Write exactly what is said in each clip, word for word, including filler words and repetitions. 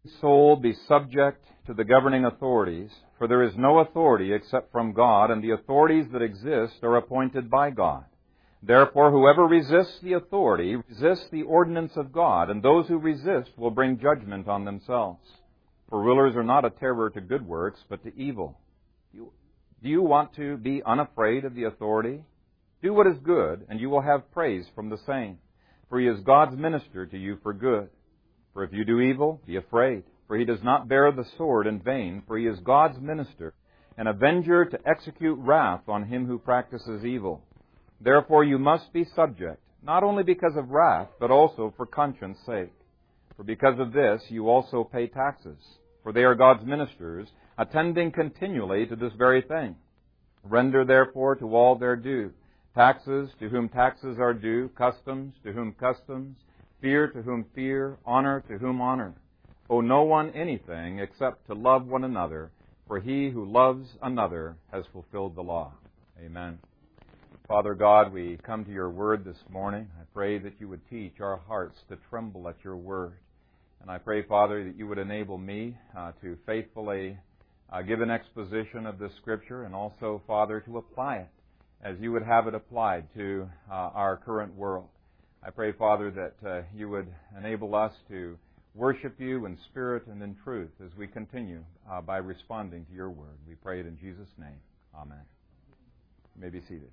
soul be subject to the governing authorities, for there is no authority except from God, and the authorities that exist are appointed by God. Therefore, whoever resists the authority resists the ordinance of God, and those who resist will bring judgment on themselves. For rulers are not a terror to good works, but to evil. Do you want to be unafraid of the authority? Do what is good, and you will have praise from the same. For he is God's minister to you for good. For if you do evil, be afraid. For he does not bear the sword in vain, for he is God's minister, an avenger to execute wrath on him who practices evil. Therefore you must be subject, not only because of wrath, but also for conscience sake. For because of this you also pay taxes, for they are God's ministers, attending continually to this very thing. Render therefore to all their due, taxes to whom taxes are due, customs to whom customs, fear to whom fear, honor to whom honor. Owe no one anything except to love one another, for he who loves another has fulfilled the law. Amen. Father God, we come to your word this morning. I pray that you would teach our hearts to tremble at your word. And I pray, Father, that you would enable me uh, to faithfully uh, give an exposition of this Scripture, and also, Father, to apply it as you would have it applied to uh, our current world. I pray, Father, that uh, you would enable us to worship you in spirit and in truth as we continue uh, by responding to your word. We pray it in Jesus' name. Amen. You may be seated.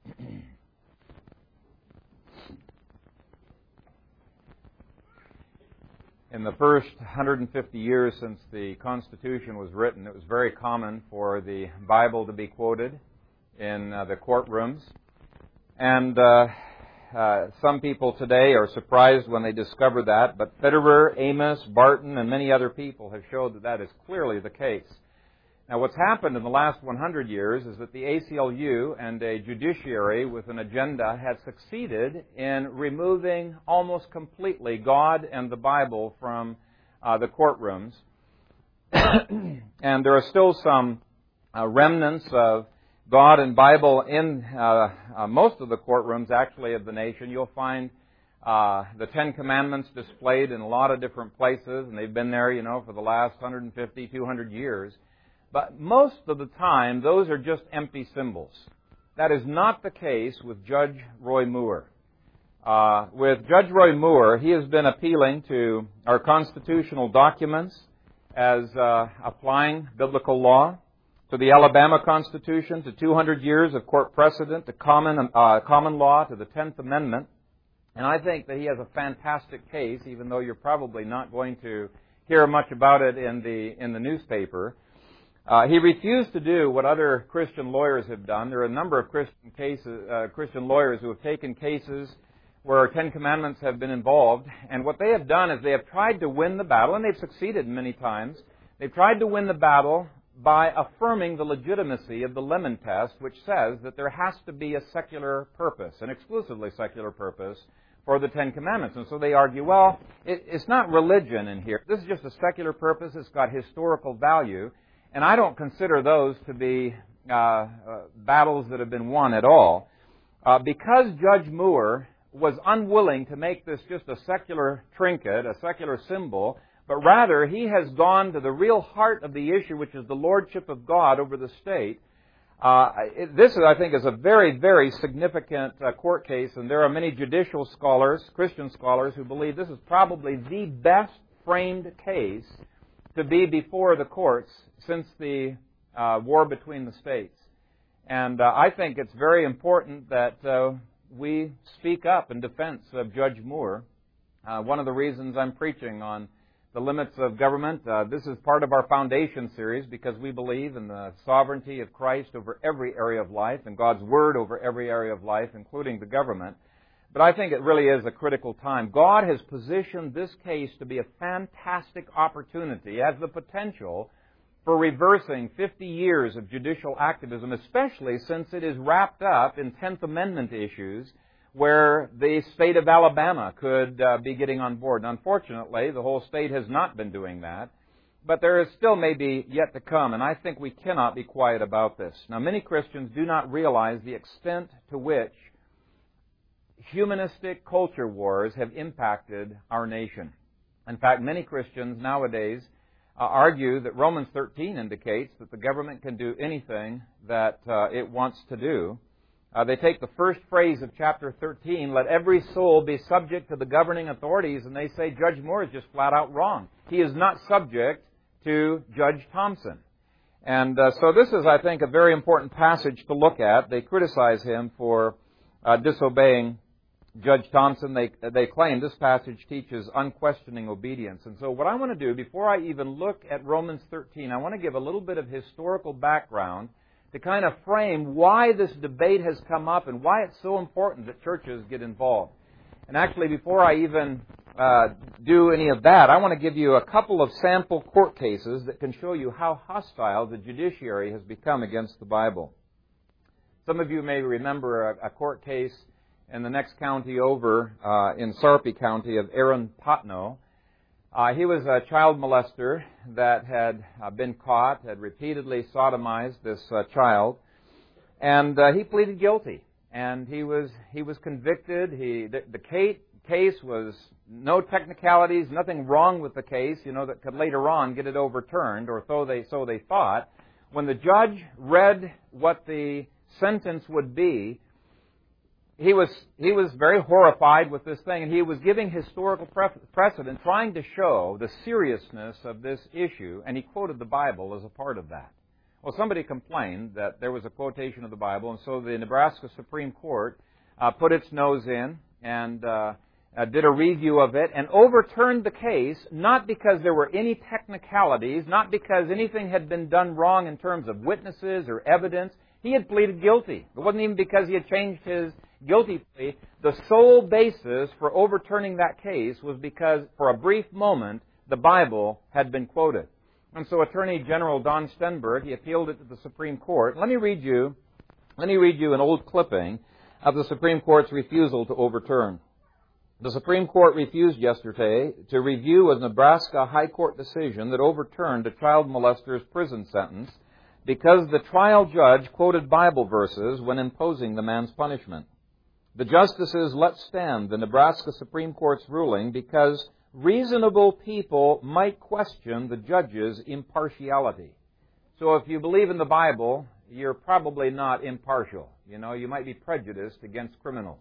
In the first one hundred fifty years since the Constitution was written, it was very common for the Bible to be quoted in uh, the courtrooms. And uh, uh, some people today are surprised when they discover that, but Federer, Amos, Barton, and many other people have showed that that is clearly the case. Now, what's happened in the last one hundred years is that the A C L U and a judiciary with an agenda has succeeded in removing almost completely God and the Bible from uh, the courtrooms. And there are still some uh, remnants of God and Bible in uh, uh, most of the courtrooms, actually, of the nation. You'll find uh, the Ten Commandments displayed in a lot of different places, and they've been there, you know, for the last one hundred fifty, two hundred years. But most of the time, those are just empty symbols. That is not the case with Judge Roy Moore. Uh, with Judge Roy Moore, he has been appealing to our constitutional documents as uh, applying biblical law, to the Alabama Constitution, to two hundred years of court precedent, to common, uh, common law, to the tenth Amendment. And I think that he has a fantastic case, even though you're probably not going to hear much about it in the in the newspaper. Uh, he refused to do what other Christian lawyers have done. There are a number of Christian cases, uh, Christian lawyers who have taken cases where Ten Commandments have been involved, and what they have done is they have tried to win the battle, and they've succeeded many times. They've tried to win the battle by affirming the legitimacy of the Lemon Test, which says that there has to be a secular purpose, an exclusively secular purpose, for the Ten Commandments. And so they argue, well, it, it's not religion in here. This is just a secular purpose. It's got historical value. And I don't consider those to be uh, uh, battles that have been won at all. Uh, because Judge Moore was unwilling to make this just a secular trinket, a secular symbol, but rather he has gone to the real heart of the issue, which is the lordship of God over the state. Uh, it, this, I think, is a very, very significant uh, court case, and there are many judicial scholars, Christian scholars, who believe this is probably the best framed case to be before the courts since the uh, war between the states. And uh, I think it's very important that uh, we speak up in defense of Judge Moore. Uh, one of the reasons I'm preaching on the limits of government, uh, this is part of our foundation series because we believe in the sovereignty of Christ over every area of life and God's Word over every area of life, including the government. But I think it really is a critical time. God has positioned this case to be a fantastic opportunity, has the potential for reversing fifty years of judicial activism, especially since it is wrapped up in tenth Amendment issues where the state of Alabama could uh, be getting on board. And unfortunately, the whole state has not been doing that. But there is still maybe yet to come, and I think we cannot be quiet about this. Now, many Christians do not realize the extent to which humanistic culture wars have impacted our nation. In fact, many Christians nowadays uh, argue that Romans thirteen indicates that the government can do anything that uh, it wants to do. Uh, they take the first phrase of chapter thirteen, let every soul be subject to the governing authorities, and they say Judge Moore is just flat out wrong. He is not subject to Judge Thompson. And uh, so this is, I think, a very important passage to look at. They criticize him for uh, disobeying Judge Thompson. They, they claim this passage teaches unquestioning obedience. And so what I want to do, before I even look at Romans thirteen, I want to give a little bit of historical background to kind of frame why this debate has come up and why it's so important that churches get involved. And actually, before I even uh, do any of that, I want to give you a couple of sample court cases that can show you how hostile the judiciary has become against the Bible. Some of you may remember a, a court case in the next county over, uh, in Sarpy County, of Aaron Potno. Uh, he was a child molester that had uh, been caught, had repeatedly sodomized this uh, child, and uh, he pleaded guilty. And he was he was convicted. He the, the case, case was no technicalities, nothing wrong with the case, you know, that could later on get it overturned, or so they so they thought. When the judge read what the sentence would be, He was he was very horrified with this thing, and he was giving historical pre- precedent, trying to show the seriousness of this issue, and he quoted the Bible as a part of that. Well, somebody complained that there was a quotation of the Bible, and so the Nebraska Supreme Court uh, put its nose in and uh, uh, did a review of it and overturned the case, not because there were any technicalities, not because anything had been done wrong in terms of witnesses or evidence. He had pleaded guilty. It wasn't even because he had changed his guilty plea. The sole basis for overturning that case was because, for a brief moment, the Bible had been quoted. And so Attorney General Don Stenberg, he appealed it to the Supreme Court. Let me read you, let me read you an old clipping of the Supreme Court's refusal to overturn. The Supreme Court refused yesterday to review a Nebraska High Court decision that overturned a child molester's prison sentence because the trial judge quoted Bible verses when imposing the man's punishment. The justices let stand the Nebraska Supreme Court's ruling because reasonable people might question the judge's impartiality. So if you believe in the Bible, you're probably not impartial. You know, you might be prejudiced against criminals.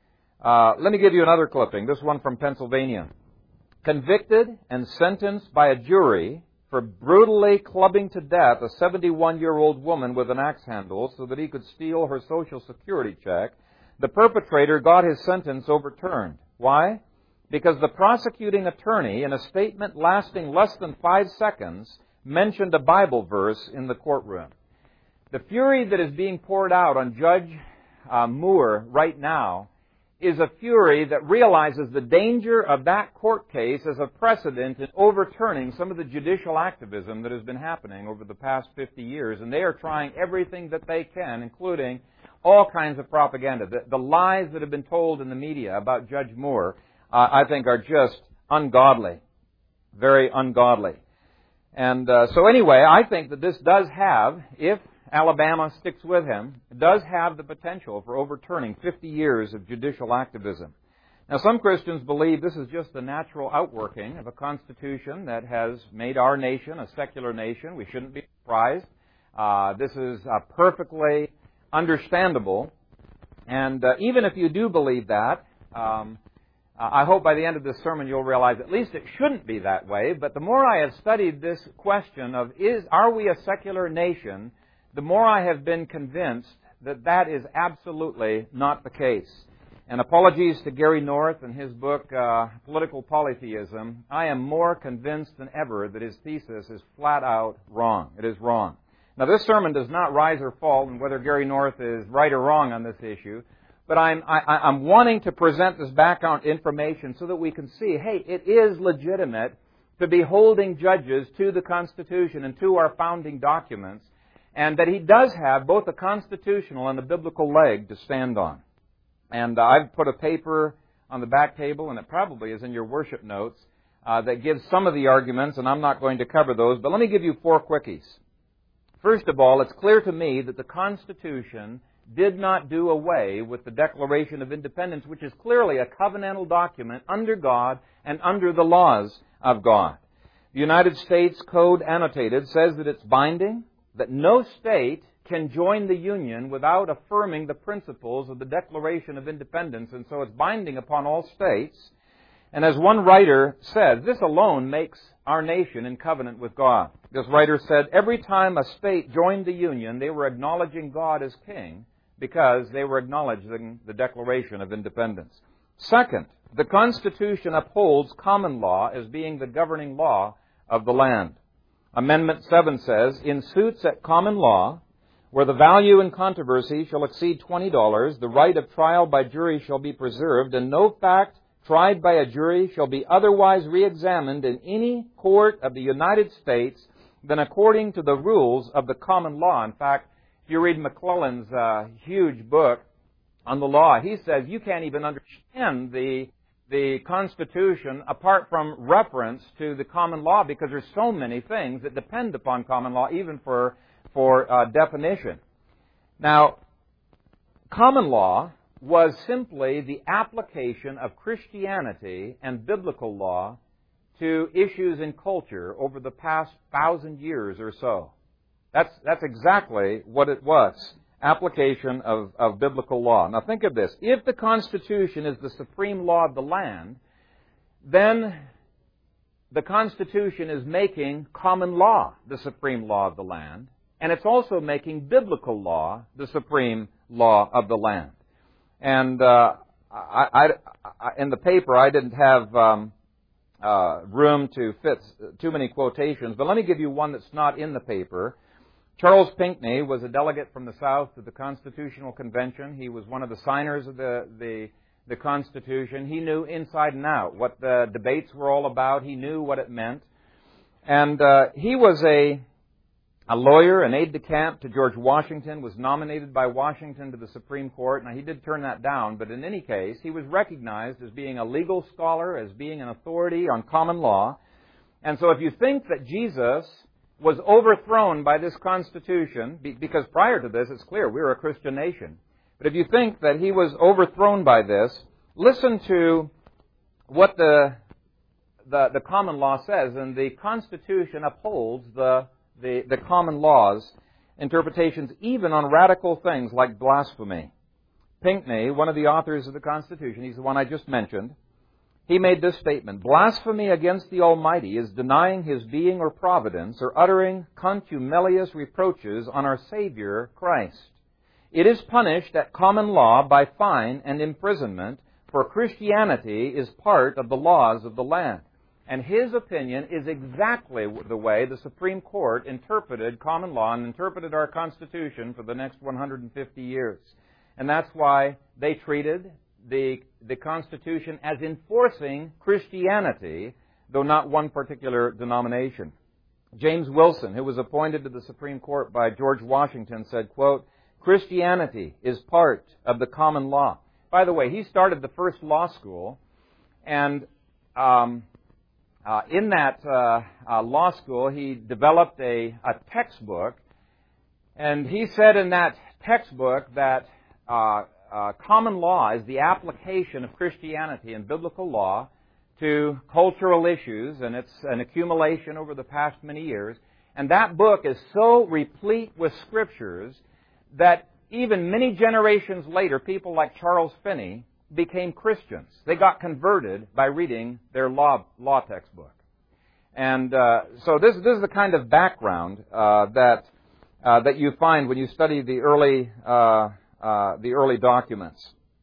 Uh, let me give you another clipping, this one from Pennsylvania. Convicted and sentenced by a jury for brutally clubbing to death a seventy-one-year-old woman with an axe handle so that he could steal her Social Security check, the perpetrator got his sentence overturned. Why? Because the prosecuting attorney, in a statement lasting less than five seconds, mentioned a Bible verse in the courtroom. The fury that is being poured out on Judge uh, Moore right now is a fury that realizes the danger of that court case as a precedent in overturning some of the judicial activism that has been happening over the past fifty years. And they are trying everything that they can, including all kinds of propaganda. The, the lies that have been told in the media about Judge Moore, uh, I think, are just ungodly. Very ungodly. And uh, so anyway, I think that this does have, if Alabama sticks with him, it does have the potential for overturning fifty years of judicial activism. Now, some Christians believe this is just the natural outworking of a constitution that has made our nation a secular nation. We shouldn't be surprised. Uh, this is uh, perfectly understandable. And uh, even if you do believe that, um, I hope by the end of this sermon you'll realize at least it shouldn't be that way. But the more I have studied this question of is are we a secular nation, the more I have been convinced that that is absolutely not the case. And apologies to Gary North and his book, uh, Political Polytheism. I am more convinced than ever that his thesis is flat out wrong. It is wrong. Now, this sermon does not rise or fall on whether Gary North is right or wrong on this issue, but I'm, I, I'm wanting to present this background information so that we can see, hey, it is legitimate to be holding judges to the Constitution and to our founding documents, and that he does have both a constitutional and a biblical leg to stand on. And uh, I've put a paper on the back table, and it probably is in your worship notes, uh, that gives some of the arguments, and I'm not going to cover those, but let me give you four quickies. First of all, it's clear to me that the Constitution did not do away with the Declaration of Independence, which is clearly a covenantal document under God and under the laws of God. The United States Code Annotated says that it's binding, that no state can join the Union without affirming the principles of the Declaration of Independence, and so it's binding upon all states. And as one writer said, this alone makes our nation in covenant with God. This writer said, every time a state joined the Union, they were acknowledging God as king because they were acknowledging the Declaration of Independence. Second, the Constitution upholds common law as being the governing law of the land. Amendment seven says, in suits at common law, where the value in controversy shall exceed twenty dollars, the right of trial by jury shall be preserved, and no fact tried by a jury shall be otherwise re-examined in any court of the United States than according to the rules of the common law. In fact, if you read McClellan's uh, huge book on the law, he says you can't even understand the the Constitution apart from reference to the common law because there's so many things that depend upon common law, even for for uh, definition. Now, common law was simply the application of Christianity and biblical law to issues in culture over the past thousand years or so. That's, that's exactly what it was, application of, of biblical law. Now think of this. If the Constitution is the supreme law of the land, then the Constitution is making common law the supreme law of the land, and it's also making biblical law the supreme law of the land. And uh, I, I, I, in the paper, I didn't have um, uh, room to fit too many quotations, but let me give you one that's not in the paper. Charles Pinckney was a delegate from the South to the Constitutional Convention. He was one of the signers of the, the, the Constitution. He knew inside and out what the debates were all about. He knew what it meant. And uh, he was a A lawyer, an aide-de-camp to George Washington, was nominated by Washington to the Supreme Court. Now, he did turn that down, but in any case, he was recognized as being a legal scholar, as being an authority on common law. And so if you think that Jesus was overthrown by this Constitution, because prior to this, it's clear, we were a Christian nation. But if you think that he was overthrown by this, listen to what the, the, the common law says. And the Constitution upholds the The, the common laws, interpretations, even on radical things like blasphemy. Pinckney, one of the authors of the Constitution, he's the one I just mentioned, he made this statement: blasphemy against the Almighty is denying His being or providence or uttering contumelious reproaches on our Savior Christ. It is punished at common law by fine and imprisonment, for Christianity is part of the laws of the land. And his opinion is exactly the way the Supreme Court interpreted common law and interpreted our Constitution for the next one hundred fifty years. And that's why they treated the, the Constitution as enforcing Christianity, though not one particular denomination. James Wilson, who was appointed to the Supreme Court by George Washington, said, quote, Christianity is part of the common law. By the way, he started the first law school, and um, uh, in that uh, uh, law school, he developed a, a textbook, and he said in that textbook that uh, uh, common law is the application of Christianity and biblical law to cultural issues, and it's an accumulation over the past many years. And that book is so replete with scriptures that even many generations later, people like Charles Finney became Christians. They got converted by reading their law law textbook. And uh, so this, this is the kind of background uh, that uh, that you find when you study the early uh, uh, the early documents.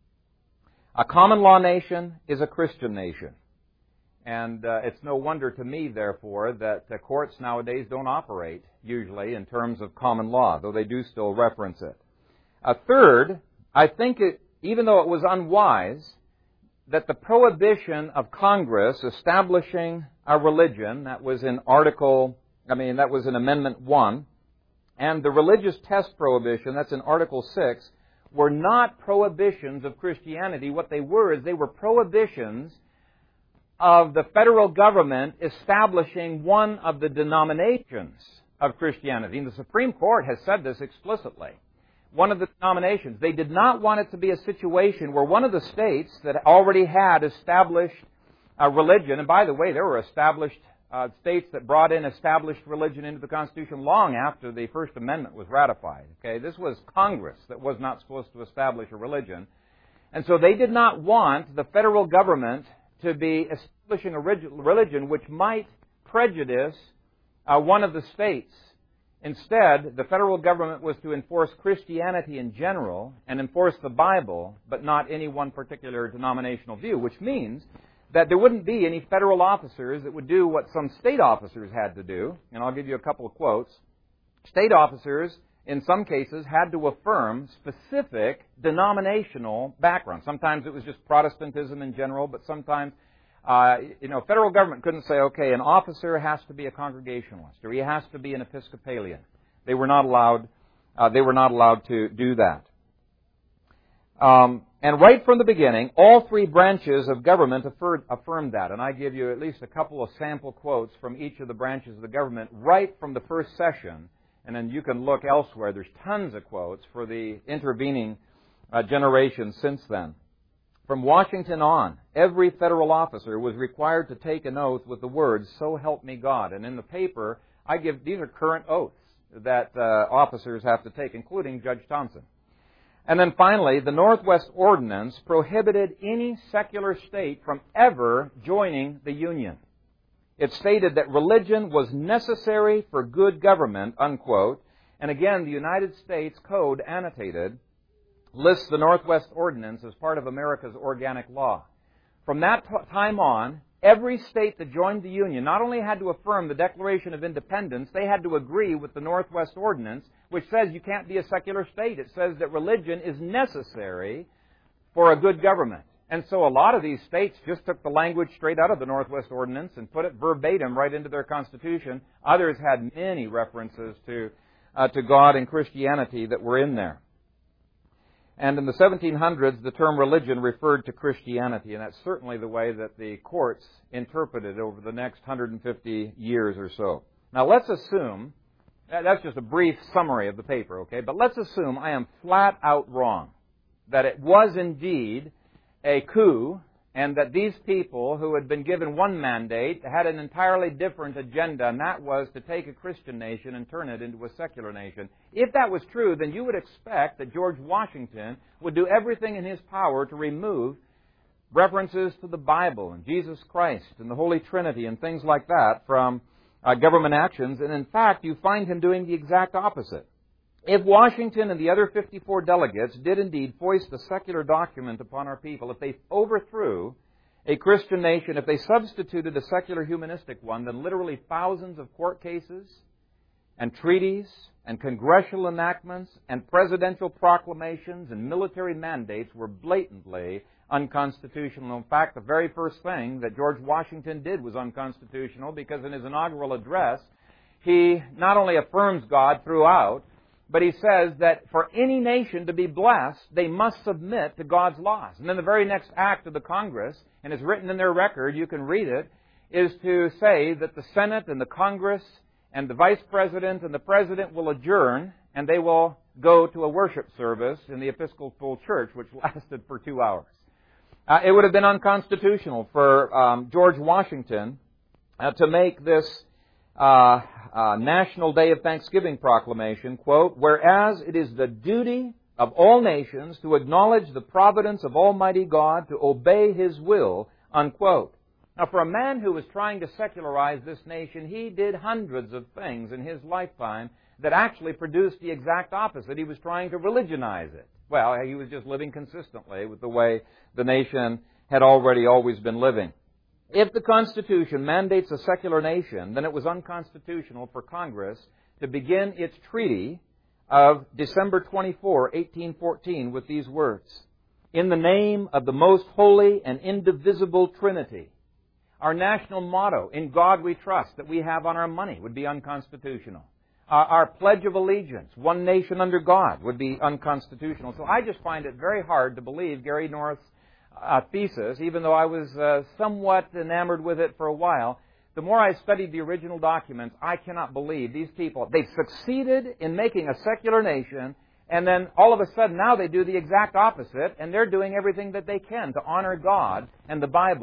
A common law nation is a Christian nation. And uh, it's no wonder to me, therefore, that uh, courts nowadays don't operate usually in terms of common law, though they do still reference it. A third, I think, it, even though it was unwise, that the prohibition of Congress establishing a religion, that was in Article, I mean, that was in Amendment one, and the religious test prohibition, that's in Article six, were not prohibitions of Christianity. What they were is they were prohibitions of the federal government establishing one of the denominations of Christianity. And the Supreme Court has said this explicitly. One of the denominations. They did not want it to be a situation where one of the states that already had established uh, religion. And by the way, there were established uh, states that brought in established religion into the Constitution long after the First Amendment was ratified. Okay, this was Congress that was not supposed to establish a religion. And so they did not want the federal government to be establishing a religion which might prejudice uh, one of the states. Instead, the federal government was to enforce Christianity in general and enforce the Bible, but not any one particular denominational view, which means that there wouldn't be any federal officers that would do what some state officers had to do. And I'll give you a couple of quotes. State officers, in some cases, had to affirm specific denominational backgrounds. Sometimes it was just Protestantism in general, but sometimes, uh, you know, federal government couldn't say, okay, an officer has to be a Congregationalist or he has to be an Episcopalian. They were not allowed. Uh, they were not allowed to do that. Um, and right from the beginning, all three branches of government affirmed, affirmed that. And I give you at least a couple of sample quotes from each of the branches of the government right from the first session. And then you can look elsewhere. There's tons of quotes for the intervening uh, generations since then. From Washington on, every federal officer was required to take an oath with the words, "So help me God." And in the paper, I give, these are current oaths that uh, officers have to take, including Judge Thompson. And then finally, the Northwest Ordinance prohibited any secular state from ever joining the Union. It stated that religion was necessary for good government, unquote. And again, the United States Code annotated lists the Northwest Ordinance as part of America's organic law. From that t- time on, every state that joined the Union not only had to affirm the Declaration of Independence, they had to agree with the Northwest Ordinance, which says you can't be a secular state. It says that religion is necessary for a good government. And so a lot of these states just took the language straight out of the Northwest Ordinance and put it verbatim right into their Constitution. Others had many references to, uh, to God and Christianity that were in there. And in the seventeen hundreds, the term religion referred to Christianity, and that's certainly the way that the courts interpreted it over the next one hundred fifty years or so. Now let's assume, that's just a brief summary of the paper, okay, but let's assume I am flat out wrong, that it was indeed a coup, and that these people who had been given one mandate had an entirely different agenda, and that was to take a Christian nation and turn it into a secular nation. If that was true, then you would expect that George Washington would do everything in his power to remove references to the Bible and Jesus Christ and the Holy Trinity and things like that from uh, government actions, and in fact, you find him doing the exact opposite. If Washington and the other fifty-four delegates did indeed foist a secular document upon our people, if they overthrew a Christian nation, if they substituted a secular humanistic one, then literally thousands of court cases and treaties and congressional enactments and presidential proclamations and military mandates were blatantly unconstitutional. In fact, the very first thing that George Washington did was unconstitutional, because in his inaugural address, he not only affirms God throughout, but he says that for any nation to be blessed, they must submit to God's laws. And then the very next act of the Congress, and it's written in their record, you can read it, is to say that the Senate and the Congress and the Vice President and the President will adjourn, and they will go to a worship service in the Episcopal Church, which lasted for two hours. Uh, it would have been unconstitutional for um, George Washington uh, to make this Uh, uh, National Day of Thanksgiving proclamation, quote, "Whereas it is the duty of all nations to acknowledge the providence of Almighty God, to obey His will," unquote. Now, for a man who was trying to secularize this nation, he did hundreds of things in his lifetime that actually produced the exact opposite. He was trying to religionize it. Well, he was just living consistently with the way the nation had already always been living. If the Constitution mandates a secular nation, then it was unconstitutional for Congress to begin its treaty of December twenty-fourth, eighteen fourteen, with these words, "In the name of the most holy and indivisible Trinity." Our national motto, "In God we trust," that we have on our money would be unconstitutional. Uh, our Pledge of Allegiance, "One nation under God," would be unconstitutional. So I just find it very hard to believe Gary North's Uh, thesis, even though I was uh, somewhat enamored with it for a while. The more I studied the original documents, I cannot believe these people, they succeeded in making a secular nation, and then all of a sudden now they do the exact opposite, and they're doing everything that they can to honor God and the Bible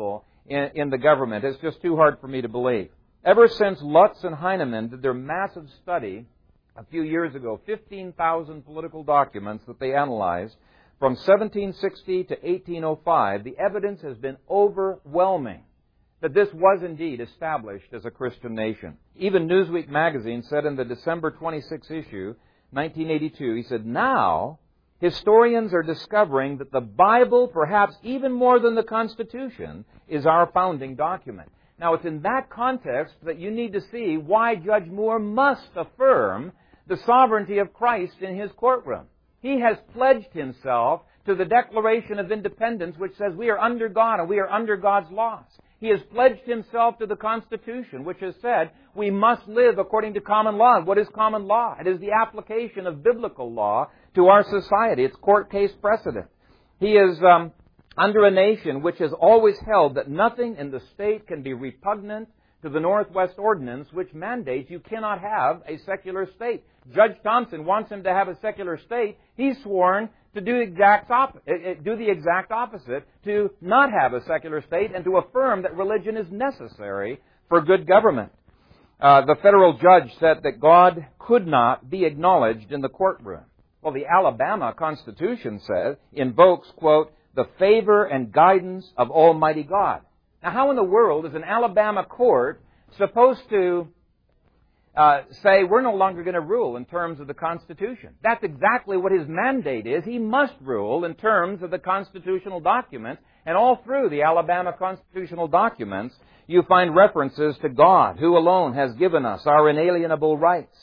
in, in the government. It's just too hard for me to believe. Ever since Lutz and Heinemann did their massive study a few years ago, fifteen thousand political documents that they analyzed from seventeen sixty to eighteen oh five, the evidence has been overwhelming that this was indeed established as a Christian nation. Even Newsweek magazine said in the December twenty-sixth issue, nineteen eighty-two, he said, now historians are discovering that the Bible, perhaps even more than the Constitution, is our founding document. Now, it's in that context that you need to see why Judge Moore must affirm the sovereignty of Christ in his courtroom. He has pledged himself to the Declaration of Independence, which says we are under God and we are under God's laws. He has pledged himself to the Constitution, which has said we must live according to common law. What is common law? It is the application of biblical law to our society. It's court case precedent. He is um, under a nation which has always held that nothing in the state can be repugnant to the Northwest Ordinance, which mandates you cannot have a secular state. Judge Thompson wants him to have a secular state. He's sworn to do, exact op- do the exact opposite, to not have a secular state and to affirm that religion is necessary for good government. Uh, the federal judge said that God could not be acknowledged in the courtroom. Well, the Alabama Constitution says, invokes, quote, the favor and guidance of Almighty God. Now, how in the world is an Alabama court supposed to uh, say we're no longer going to rule in terms of the Constitution? That's exactly what his mandate is. He must rule in terms of the constitutional documents. And all through the Alabama constitutional documents, you find references to God, who alone has given us our inalienable rights.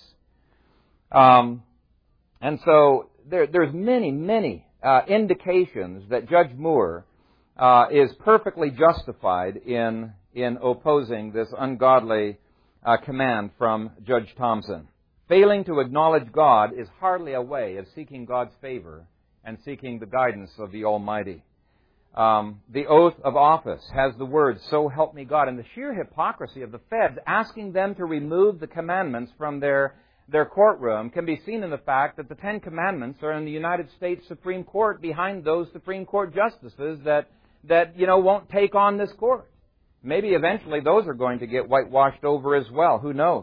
Um, and so there, there's many, many uh, indications that Judge Moore uh, is perfectly justified in in opposing this ungodly uh, command from Judge Thompson. Failing to acknowledge God is hardly a way of seeking God's favor and seeking the guidance of the Almighty. Um, the oath of office has the words, so help me God. And the sheer hypocrisy of the feds asking them to remove the commandments from their, their courtroom can be seen in the fact that the Ten Commandments are in the United States Supreme Court behind those Supreme Court justices that, that you know, won't take on this court. Maybe eventually those are going to get whitewashed over as well. Who knows?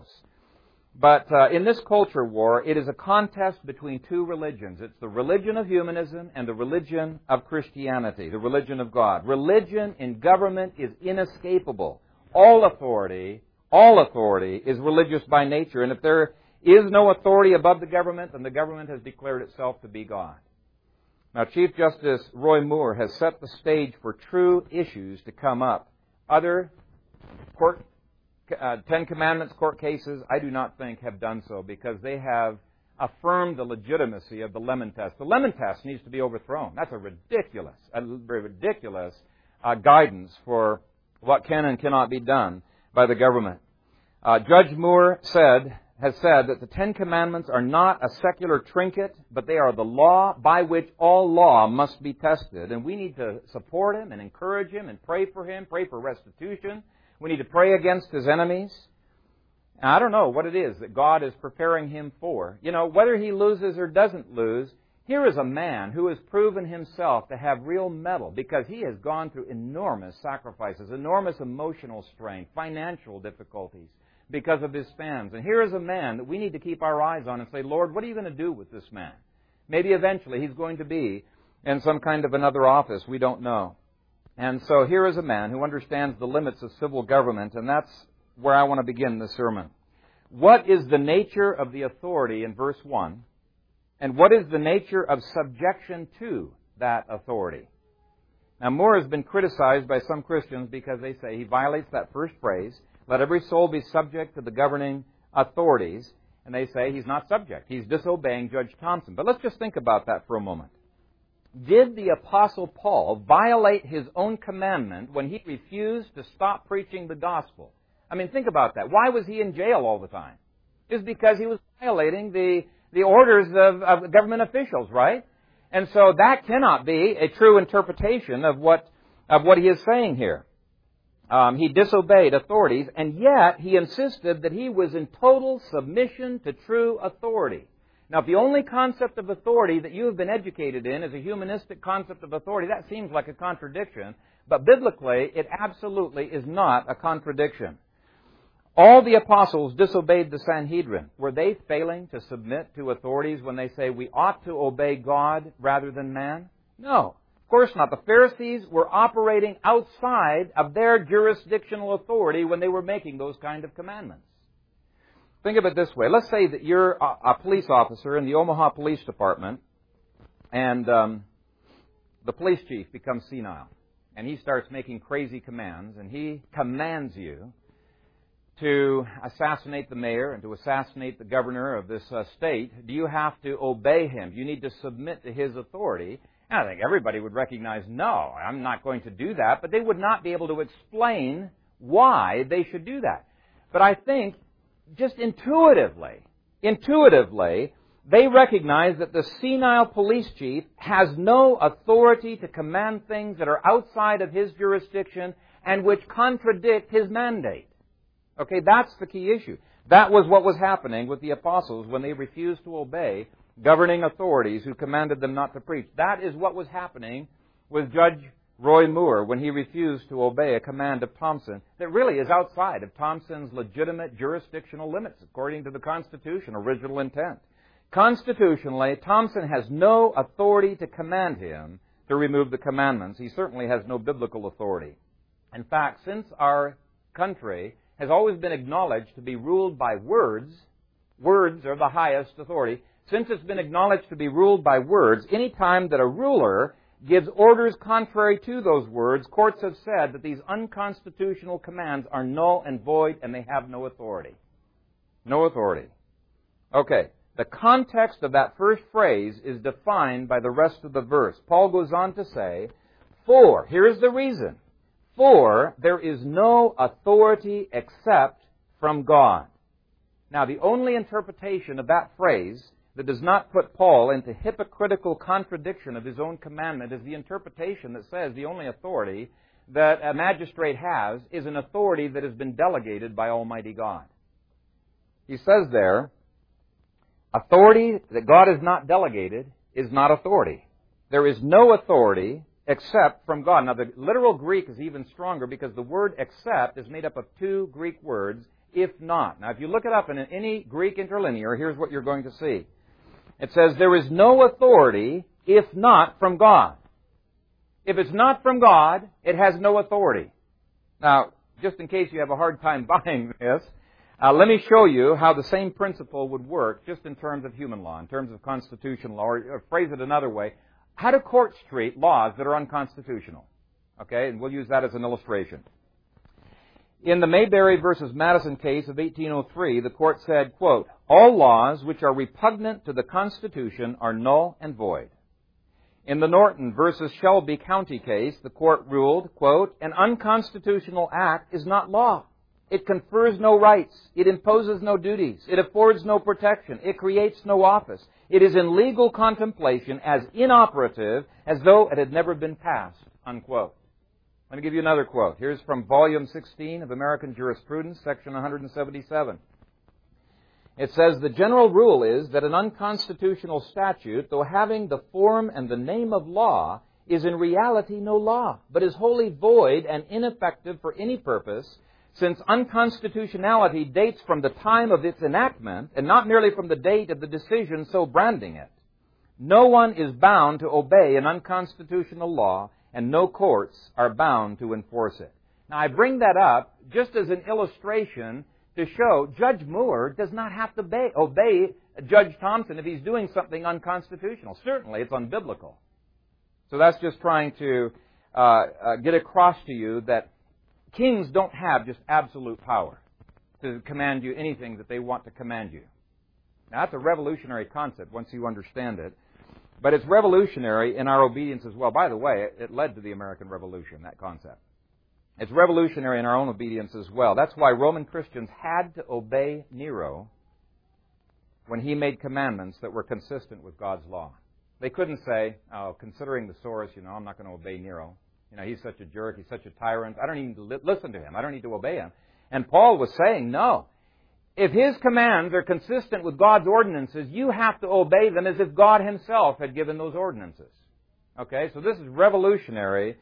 But uh, in this culture war, it is a contest between two religions. It's the religion of humanism and the religion of Christianity, the religion of God. Religion in government is inescapable. All authority, all authority is religious by nature. And if there is no authority above the government, then the government has declared itself to be God. Now, Chief Justice Roy Moore has set the stage for true issues to come up. Other court Uh, Ten Commandments court cases, I do not think have done so because they have affirmed the legitimacy of the Lemon Test. The Lemon Test needs to be overthrown. That's a ridiculous, a ridiculous uh, guidance for what can and cannot be done by the government. Uh, Judge Moore said, has said that the Ten Commandments are not a secular trinket, but they are the law by which all law must be tested. And we need to support him and encourage him and pray for him, pray for restitution. We need to pray against his enemies. And I don't know what it is that God is preparing him for. You know, whether he loses or doesn't lose, here is a man who has proven himself to have real mettle because he has gone through enormous sacrifices, enormous emotional strain, financial difficulties because of his fans. And here is a man that we need to keep our eyes on and say, Lord, what are you going to do with this man? Maybe eventually he's going to be in some kind of another office. We don't know. And so here is a man who understands the limits of civil government, and that's where I want to begin this sermon. What is the nature of the authority in verse one? And what is the nature of subjection to that authority? Now, Moore has been criticized by some Christians because they say he violates that first phrase, let every soul be subject to the governing authorities, and they say he's not subject. He's disobeying Judge Thompson. But let's just think about that for a moment. Did the Apostle Paul violate his own commandment when he refused to stop preaching the gospel? I mean, think about that. Why was he in jail all the time? It's because he was violating the, the orders of, of government officials, right? And so that cannot be a true interpretation of what, of what he is saying here. Um, he disobeyed authorities, and yet he insisted that he was in total submission to true authority. Now, if the only concept of authority that you have been educated in is a humanistic concept of authority, that seems like a contradiction. But biblically, it absolutely is not a contradiction. All the apostles disobeyed the Sanhedrin. Were they failing to submit to authorities when they say we ought to obey God rather than man? No, of course not. The Pharisees were operating outside of their jurisdictional authority when they were making those kind of commandments. Think of it this way. Let's say that you're a, a police officer in the Omaha Police Department, and um, the police chief becomes senile, and he starts making crazy commands, and he commands you to assassinate the mayor and to assassinate the governor of this uh, state. Do you have to obey him? You need to submit to his authority. And I think everybody would recognize, no, I'm not going to do that, but they would not be able to explain why they should do that. But I think just intuitively, intuitively, they recognize that the senile police chief has no authority to command things that are outside of his jurisdiction and which contradict his mandate. Okay, that's the key issue. That was what was happening with the apostles when they refused to obey governing authorities who commanded them not to preach. That is what was happening with Judge Roy Moore when he refused to obey a command of Thompson that really is outside of Thompson's legitimate jurisdictional limits according to the Constitution original intent. Constitutionally, Thompson has no authority to command him to remove the commandments. He certainly has no biblical authority. In fact, since our country has always been acknowledged to be ruled by words, words are the highest authority. Since it's been acknowledged to be ruled by words, any time that a ruler gives orders contrary to those words, courts have said that these unconstitutional commands are null and void and they have no authority. No authority. Okay, the context of that first phrase is defined by the rest of the verse. Paul goes on to say, for, here's the reason, for there is no authority except from God. Now, the only interpretation of that phrase that does not put Paul into hypocritical contradiction of his own commandment is the interpretation that says the only authority that a magistrate has is an authority that has been delegated by Almighty God. He says there, authority that God has not delegated is not authority. There is no authority except from God. Now, the literal Greek is even stronger because the word except is made up of two Greek words, if not. Now, if you look it up in any Greek interlinear, here's what you're going to see. It says, there is no authority if not from God. If it's not from God, it has no authority. Now, just in case you have a hard time buying this, uh, let me show you how the same principle would work just in terms of human law, in terms of constitutional law, or, or phrase it another way. How do courts treat laws that are unconstitutional? Okay, and we'll use that as an illustration. In the Mayberry versus Madison case of eighteen oh three, the court said, quote, all laws which are repugnant to the Constitution are null and void. In the Norton versus Shelby County case, the court ruled, quote, an unconstitutional act is not law. It confers no rights. It imposes no duties. It affords no protection. It creates no office. It is in legal contemplation as inoperative as though it had never been passed, unquote. Let me give you another quote. Here's from Volume sixteen of American Jurisprudence, Section one seventy-seven. It says, the general rule is that an unconstitutional statute, though having the form and the name of law, is in reality no law, but is wholly void and ineffective for any purpose, since unconstitutionality dates from the time of its enactment, and not merely from the date of the decision so branding it. No one is bound to obey an unconstitutional law, and no courts are bound to enforce it. Now, I bring that up just as an illustration to show Judge Moore does not have to obey, obey Judge Thompson if he's doing something unconstitutional. Certainly, it's unbiblical. So that's just trying to uh, uh, get across to you that kings don't have just absolute power to command you anything that they want to command you. Now, that's a revolutionary concept once you understand it. But it's revolutionary in our obedience as well. By the way, it led to the American Revolution, that concept. It's revolutionary in our own obedience as well. That's why Roman Christians had to obey Nero when he made commandments that were consistent with God's law. They couldn't say, oh, considering the source, you know, I'm not going to obey Nero. You know, he's such a jerk, he's such a tyrant. I don't need to li- listen to him. I don't need to obey him. And Paul was saying, no. If his commands are consistent with God's ordinances, you have to obey them as if God himself had given those ordinances. Okay, so this is revolutionary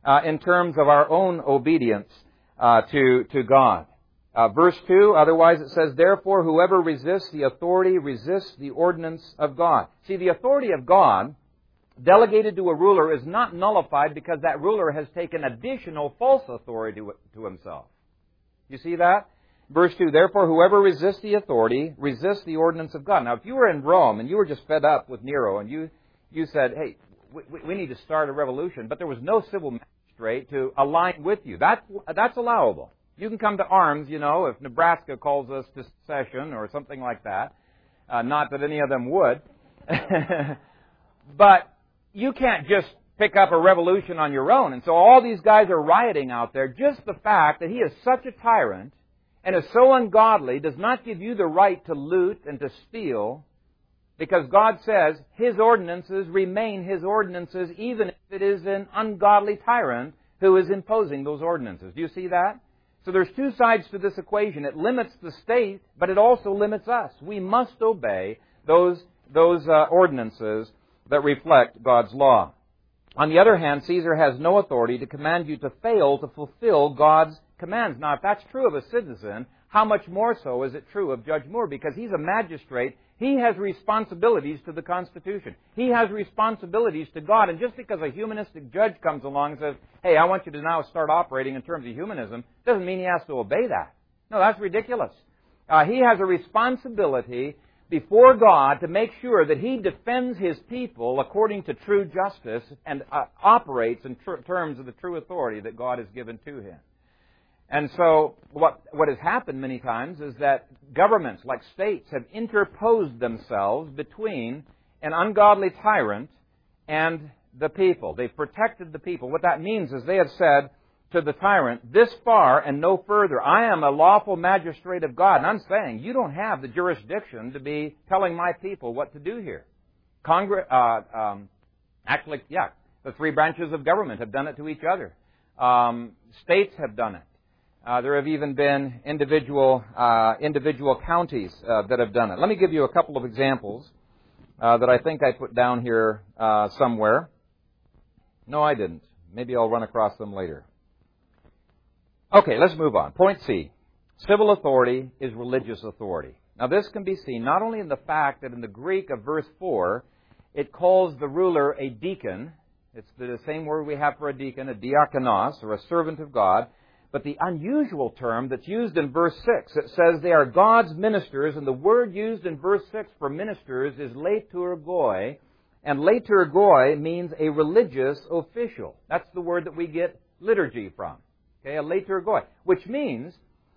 uh, in terms of our own obedience uh, to, to God. Uh, verse two, otherwise it says, therefore whoever resists the authority resists the ordinance of God. See, the authority of God delegated to a ruler is not nullified because that ruler has taken additional false authority to, to himself. You see that? Verse two, therefore whoever resists the authority resists the ordinance of God. Now, if you were in Rome and you were just fed up with Nero and you, you said, hey, we, we need to start a revolution, but there was no civil magistrate to align with you, that's, that's allowable. You can come to arms, you know, if Nebraska calls us to secession or something like that. Uh, not that any of them would. But you can't just pick up a revolution on your own. And so all these guys are rioting out there. Just the fact that he is such a tyrant and is so ungodly does not give you the right to loot and to steal, because God says His ordinances remain His ordinances even if it is an ungodly tyrant who is imposing those ordinances. Do you see that? So there's two sides to this equation. It limits the state, but it also limits us. We must obey those, those uh, ordinances that reflect God's law. On the other hand, Caesar has no authority to command you to fail to fulfill God's commands. Now, if that's true of a citizen, how much more so is it true of Judge Moore? Because he's a magistrate. He has responsibilities to the Constitution. He has responsibilities to God. And just because a humanistic judge comes along and says, hey, I want you to now start operating in terms of humanism, doesn't mean he has to obey that. No, that's ridiculous. Uh, he has a responsibility before God to make sure that he defends his people according to true justice and uh, operates in tr- terms of the true authority that God has given to him. And so what, what has happened many times is that governments, like states, have interposed themselves between an ungodly tyrant and the people. They've protected the people. What that means is they have said to the tyrant, this far and no further. I am a lawful magistrate of God. And I'm saying, you don't have the jurisdiction to be telling my people what to do here. Congress, uh, um, actually, yeah, the three branches of government have done it to each other. Um, states have done it. Uh, there have even been individual uh, individual counties uh, that have done it. Let me give you a couple of examples uh, that I think I put down here uh, somewhere. No, I didn't. Maybe I'll run across them later. Okay, let's move on. Point C. Civil authority is religious authority. Now, this can be seen not only in the fact that in the Greek of verse four, it calls the ruler a deacon. It's the same word we have for a deacon, a diakonos, or a servant of God. But the unusual term that's used in verse six, it says they are God's ministers, and the word used in verse six for ministers is leiturgoi, and leiturgoi means a religious official. That's the word that we get liturgy from. Okay, a leiturgoi, which means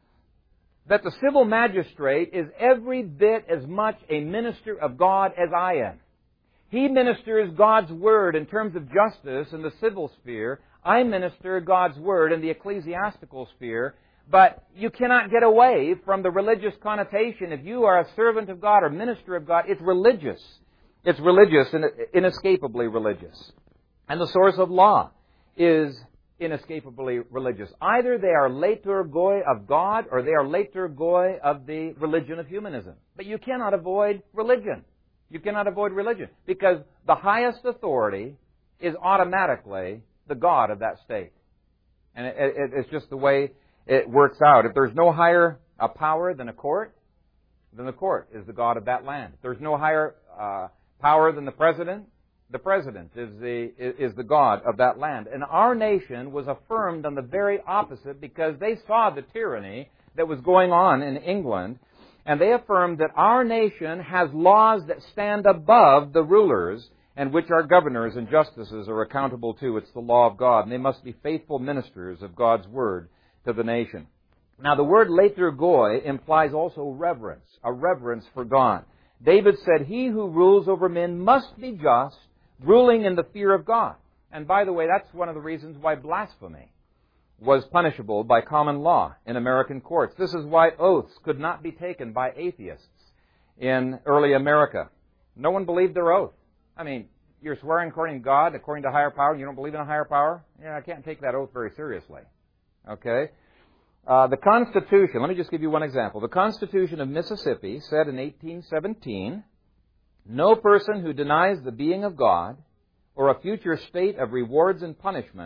that the civil magistrate is every bit as much a minister of God as I am. He ministers God's word in terms of justice in the civil sphere. I minister God's word in the ecclesiastical sphere, but you cannot get away from the religious connotation. If you are a servant of God or minister of God, it's religious. It's religious and inescapably religious. And the source of law is inescapably religious. Either they are leiturgoi of God or they are leiturgoi of the religion of humanism. But you cannot avoid religion. You cannot avoid religion because the highest authority is automatically the God of that state. And it, it, it's just the way it works out. If there's no higher uh, power than a court, then the court is the God of that land. If there's no higher uh, power than the president, the president is the, is the God of that land. And our nation was affirmed on the very opposite because they saw the tyranny that was going on in England, and they affirmed that our nation has laws that stand above the rulers and which our governors and justices are accountable to. It's the law of God, and they must be faithful ministers of God's word to the nation. Now, the word leiturgoi implies also reverence, a reverence for God. David said, he who rules over men must be just, ruling in the fear of God. And by the way, that's one of the reasons why blasphemy was punishable by common law in American courts. This is why oaths could not be taken by atheists in early America. No one believed their oath. I mean, you're swearing according to God, according to higher power, and you don't believe in a higher power? Yeah, I can't take that oath very seriously. Okay? Uh, the Constitution, let me just give you one example. The Constitution of Mississippi said in eighteen seventeen, no person who denies the being of God or a future state of rewards and punishment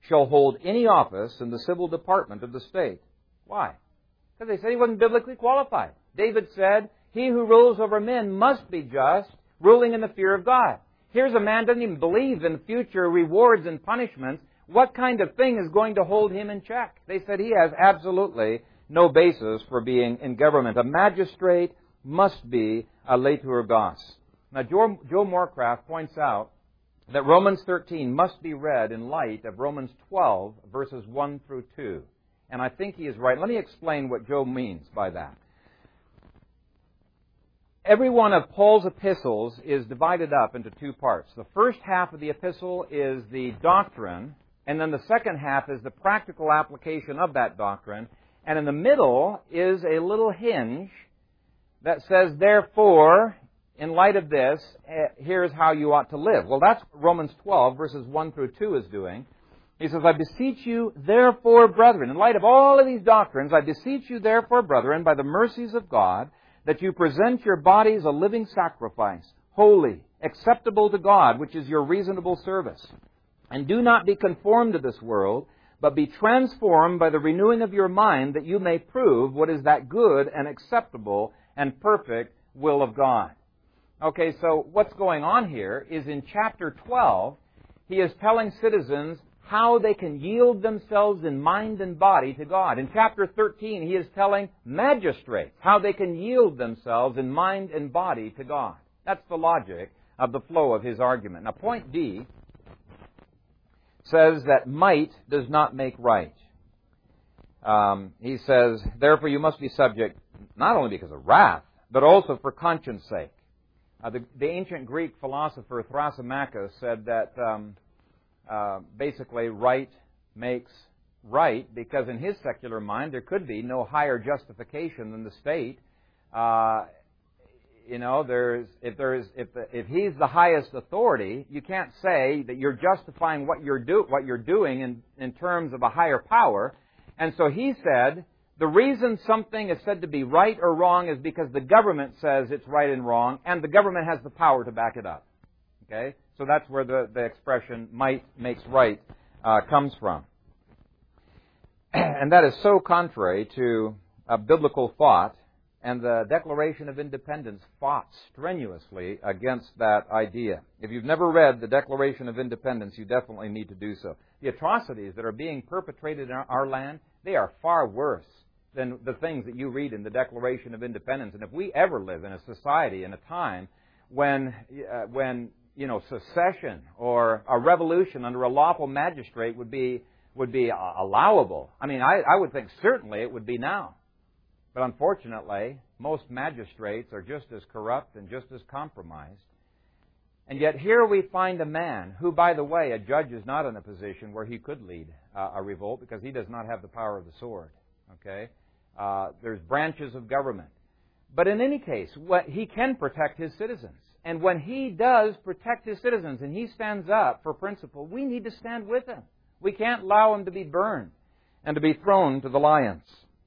shall hold any office in the civil department of the state. Why? Because they said he wasn't biblically qualified. David said, he who rules over men must be just, ruling in the fear of God. Here's a man who doesn't even believe in future rewards and punishments. What kind of thing is going to hold him in check? They said he has absolutely no basis for being in government. A magistrate must be a leitur gos. Now, Joe, Joe Morecraft points out that Romans thirteen must be read in light of Romans twelve, verses one through two. And I think he is right. Let me explain what Joe means by that. Every one of Paul's epistles is divided up into two parts. The first half of the epistle is the doctrine, and then the second half is the practical application of that doctrine. And in the middle is a little hinge that says, therefore, in light of this, here's how you ought to live. Well, that's what Romans twelve, verses one through two is doing. He says, I beseech you, therefore, brethren, in light of all of these doctrines, I beseech you, therefore, brethren, by the mercies of God, that you present your bodies a living sacrifice, holy, acceptable to God, which is your reasonable service. And do not be conformed to this world, but be transformed by the renewing of your mind, that you may prove what is that good and acceptable and perfect will of God. Okay, so what's going on here is in chapter twelve, he is telling citizens how they can yield themselves in mind and body to God. In chapter thirteen, he is telling magistrates how they can yield themselves in mind and body to God. That's the logic of the flow of his argument. Now, point D says that might does not make right. Um, he says, therefore you must be subject not only because of wrath, but also for conscience sake. Uh, the, the ancient Greek philosopher Thrasymachus said that um, uh, basically right makes right, because in his secular mind there could be no higher justification than the state. Uh, you know, there's if there's if the, if he's the highest authority, you can't say that you're justifying what you're do what you're doing in in terms of a higher power. And so he said, the reason something is said to be right or wrong is because the government says it's right and wrong, and the government has the power to back it up. Okay? So that's where the, the expression might makes right uh, comes from. And that is so contrary to uh, biblical thought, and the Declaration of Independence fought strenuously against that idea. If you've never read the Declaration of Independence, you definitely need to do so. The atrocities that are being perpetrated in our, our land, they are far worse than the things that you read in the Declaration of Independence. And if we ever live in a society, in a time when, uh, when you know, secession or a revolution under a lawful magistrate would be would be allowable, I mean, I, I would think certainly it would be now. But unfortunately, most magistrates are just as corrupt and just as compromised. And yet here we find a man who, by the way, a judge is not in a position where he could lead uh, a revolt, because he does not have the power of the sword. Okay? Uh, there's branches of government. But in any case, what, he can protect his citizens. And when he does protect his citizens and he stands up for principle, we need to stand with him. We can't allow him to be burned and to be thrown to the lions.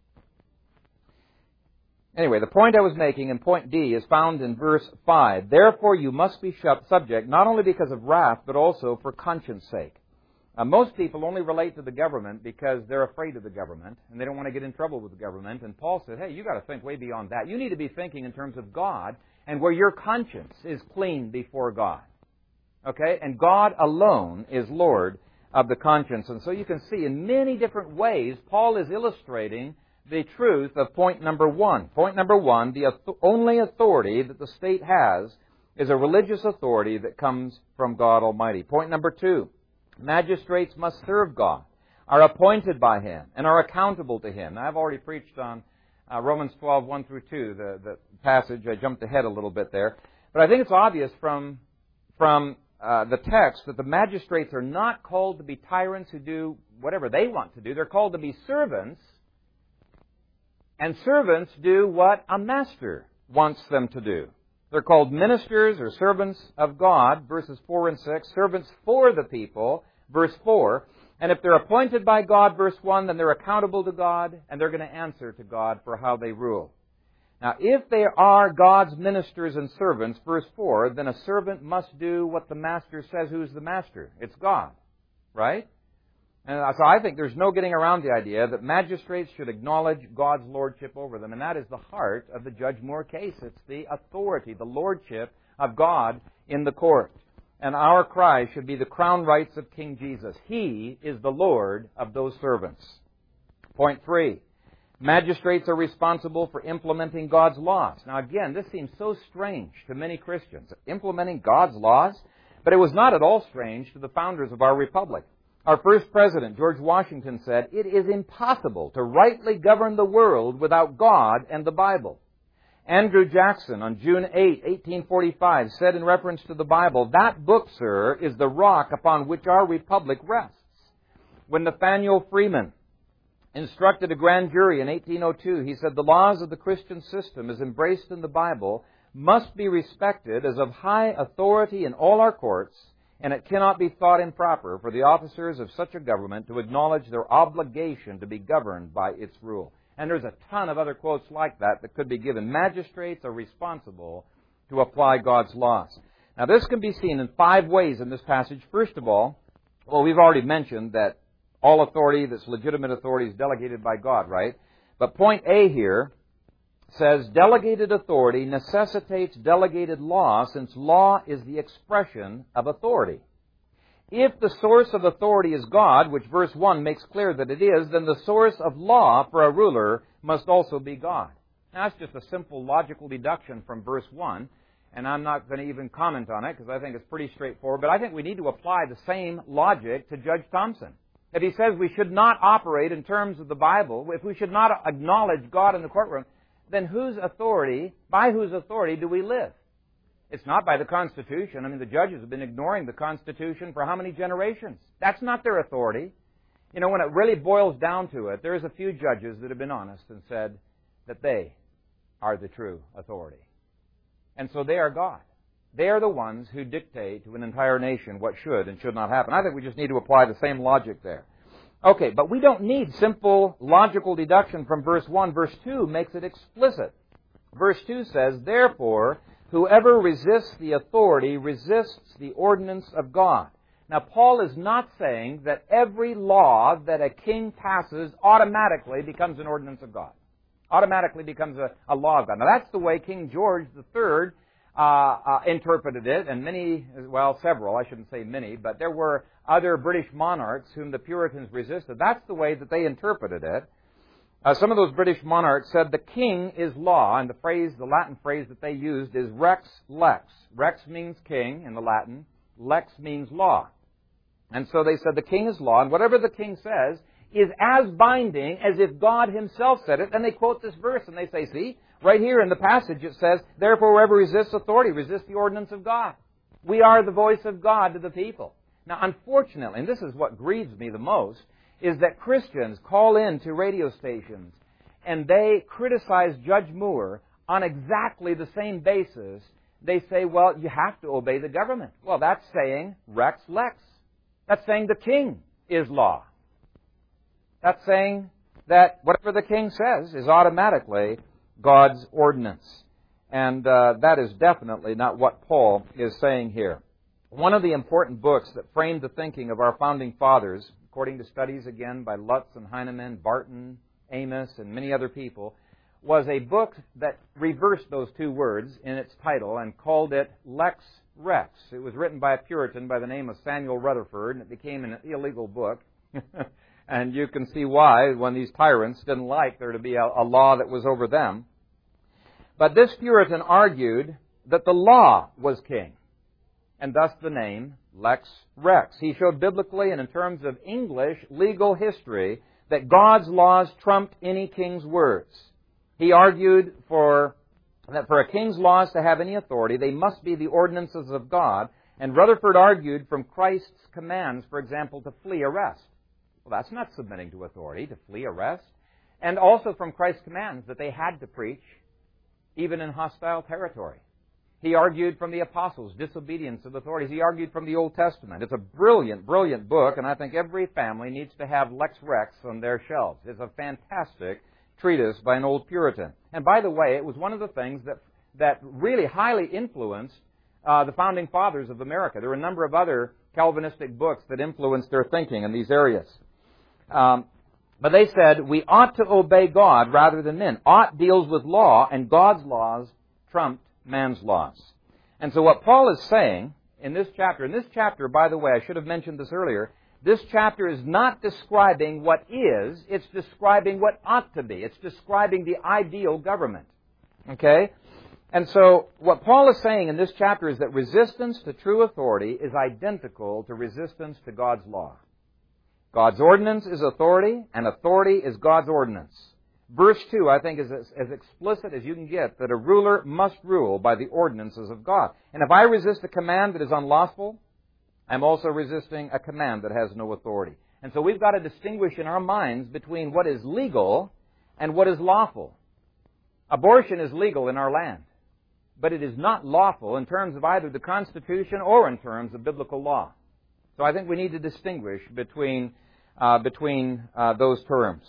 Anyway, the point I was making in point D is found in verse five. Therefore you must be subject, not only because of wrath, but also for conscience sake. Uh, most people only relate to the government because they're afraid of the government, and they don't want to get in trouble with the government. And Paul said, hey, you've got to think way beyond that. You need to be thinking in terms of God, and where your conscience is clean before God. Okay? And God alone is Lord of the conscience. And so you can see in many different ways, Paul is illustrating the truth of point number one. Point number one, the only authority that the state has is a religious authority that comes from God Almighty. Point number two, magistrates must serve God, are appointed by Him, and are accountable to Him. Now, I've already preached on uh, Romans twelve, one through two, the, the passage. I jumped ahead a little bit there. But I think it's obvious from, from uh, the text that the magistrates are not called to be tyrants who do whatever they want to do. They're called to be servants. And servants do what a master wants them to do. They're called ministers or servants of God, verses four and six. Servants for the people, verse four. And if they're appointed by God, verse one, then they're accountable to God, and they're going to answer to God for how they rule. Now, if they are God's ministers and servants, verse four, then a servant must do what the master says. Who's the master? It's God, right? And so I think there's no getting around the idea that magistrates should acknowledge God's lordship over them. And that is the heart of the Judge Moore case. It's the authority, the lordship of God in the court. And our cry should be the crown rights of King Jesus. He is the Lord of those servants. Point three. Magistrates are responsible for implementing God's laws. Now again, this seems so strange to many Christians. Implementing God's laws? But it was not at all strange to the founders of our republic. Our first president, George Washington, said, "It is impossible to rightly govern the world without God and the Bible." Andrew Jackson, on June eighth, eighteen forty-five, said in reference to the Bible, "That book, sir, is the rock upon which our republic rests." When Nathaniel Freeman instructed a grand jury in eighteen oh two, he said, "The laws of the Christian system, as embraced in the Bible, must be respected as of high authority in all our courts, and it cannot be thought improper for the officers of such a government to acknowledge their obligation to be governed by its rule." And there's a ton of other quotes like that that could be given. Magistrates are responsible to apply God's laws. Now this can be seen in five ways in this passage. First of all, well, we've already mentioned that all authority that's legitimate authority is delegated by God, right? But point A here says delegated authority necessitates delegated law, since law is the expression of authority. If the source of authority is God, which verse one makes clear that it is, then the source of law for a ruler must also be God. Now, that's just a simple logical deduction from verse one, and I'm not going to even comment on it because I think it's pretty straightforward, but I think we need to apply the same logic to Judge Thompson. If he says we should not operate in terms of the Bible, if we should not acknowledge God in the courtroom, then whose authority, by whose authority do we live? It's not by the Constitution. I mean, the judges have been ignoring the Constitution for how many generations? That's not their authority. You know, when it really boils down to it, there's a few judges that have been honest and said that they are the true authority. And so they are God. They are the ones who dictate to an entire nation what should and should not happen. I think we just need to apply the same logic there. Okay, but we don't need simple logical deduction from verse one. Verse two makes it explicit. Verse two says, "Therefore, whoever resists the authority resists the ordinance of God." Now, Paul is not saying that every law that a king passes automatically becomes an ordinance of God. Automatically becomes a, a law of God. Now, that's the way King George the Third uh, uh, interpreted it, and many, well, several, I shouldn't say many, but there were other British monarchs whom the Puritans resisted. That's the way that they interpreted it. Uh, some of those British monarchs said the king is law, and the phrase, the Latin phrase that they used is rex lex. Rex means king in the Latin. Lex means law. And so they said the king is law, and whatever the king says is as binding as if God himself said it. And they quote this verse, and they say, see, right here in the passage it says, "Therefore whoever resists authority resists the ordinance of God." We are the voice of God to the people. Now, unfortunately, and this is what grieves me the most, is that Christians call in to radio stations and they criticize Judge Moore on exactly the same basis. They say, well, you have to obey the government. Well, that's saying rex lex. That's saying the king is law. That's saying that whatever the king says is automatically God's ordinance. And uh, that is definitely not what Paul is saying here. One of the important books that framed the thinking of our founding fathers, according to studies again by Lutz and Heinemann, Barton, Amos, and many other people, was a book that reversed those two words in its title and called it Lex Rex. It was written by a Puritan by the name of Samuel Rutherford, and it became an illegal book. And you can see why, when these tyrants didn't like there to be a, a law that was over them. But this Puritan argued that the law was king, and thus the name Lex Rex. He showed biblically and in terms of English legal history that God's laws trumped any king's words. He argued for that for a king's laws to have any authority, they must be the ordinances of God. And Rutherford argued from Christ's commands, for example, to flee arrest. Well, that's not submitting to authority, to flee arrest. And also from Christ's commands that they had to preach, even in hostile territory. He argued from the apostles' disobedience of authorities. He argued from the Old Testament. It's a brilliant, brilliant book, and I think every family needs to have Lex Rex on their shelves. It's a fantastic treatise by an old Puritan. And by the way, it was one of the things that that really highly influenced uh, the founding fathers of America. There were a number of other Calvinistic books that influenced their thinking in these areas. Um, but they said, we ought to obey God rather than men. Ought deals with law, and God's laws trumped man's laws. And so what Paul is saying in this chapter, in this chapter, by the way, I should have mentioned this earlier, this chapter is not describing what is, it's describing what ought to be. It's describing the ideal government. Okay? And so what Paul is saying in this chapter is that resistance to true authority is identical to resistance to God's law. God's ordinance is authority, and authority is God's ordinance. Verse two, I think, is as, as explicit as you can get, that a ruler must rule by the ordinances of God. And if I resist a command that is unlawful, I'm also resisting a command that has no authority. And so we've got to distinguish in our minds between what is legal and what is lawful. Abortion is legal in our land, but it is not lawful in terms of either the Constitution or in terms of biblical law. So I think we need to distinguish between uh, between uh, those terms.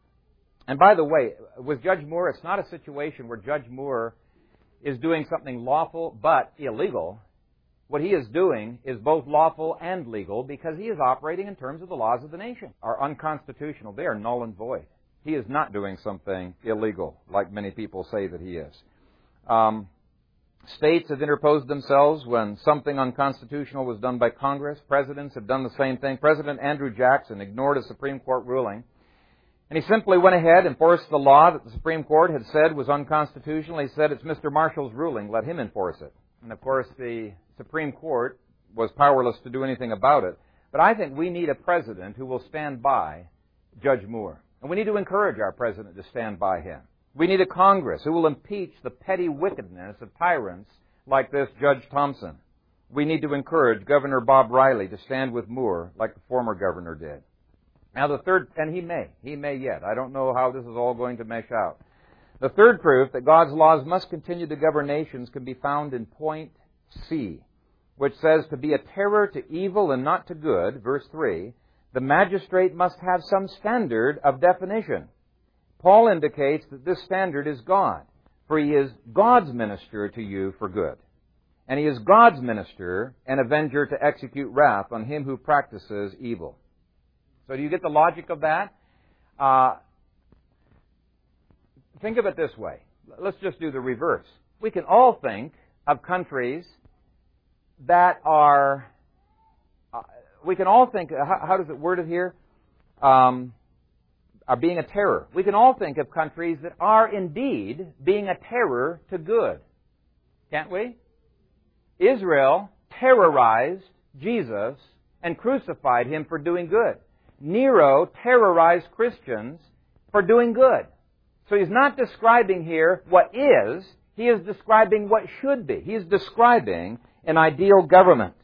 And by the way, with Judge Moore, it's not a situation where Judge Moore is doing something lawful but illegal. What he is doing is both lawful and legal because he is operating in terms of the laws of the nation, are unconstitutional. They are null and void. He is not doing something illegal like many people say that he is. Um, States have interposed themselves when something unconstitutional was done by Congress. Presidents have done the same thing. President Andrew Jackson ignored a Supreme Court ruling, and he simply went ahead and enforced the law that the Supreme Court had said was unconstitutional. He said, it's Mister Marshall's ruling, let him enforce it. And of course, the Supreme Court was powerless to do anything about it. But I think we need a president who will stand by Judge Moore. And we need to encourage our president to stand by him. We need a Congress who will impeach the petty wickedness of tyrants like this Judge Thompson. We need to encourage Governor Bob Riley to stand with Moore like the former governor did. Now the third, and he may, he may yet. I don't know how this is all going to mesh out. The third proof that God's laws must continue to govern nations can be found in point C, which says to be a terror to evil and not to good, verse three, the magistrate must have some standard of definition. Paul indicates that this standard is God, for he is God's minister to you for good. And he is God's minister and avenger to execute wrath on him who practices evil. So do you get the logic of that? Uh, think of it this way. Let's just do the reverse. We can all think of countries that are, uh, we can all think, how, how does it word it here? Um, are being a terror. We can all think of countries that are indeed being a terror to good. Can't we? Israel terrorized Jesus and crucified him for doing good. Nero terrorized Christians for doing good. So he's not describing here what is, he is describing what should be. He is describing an ideal government.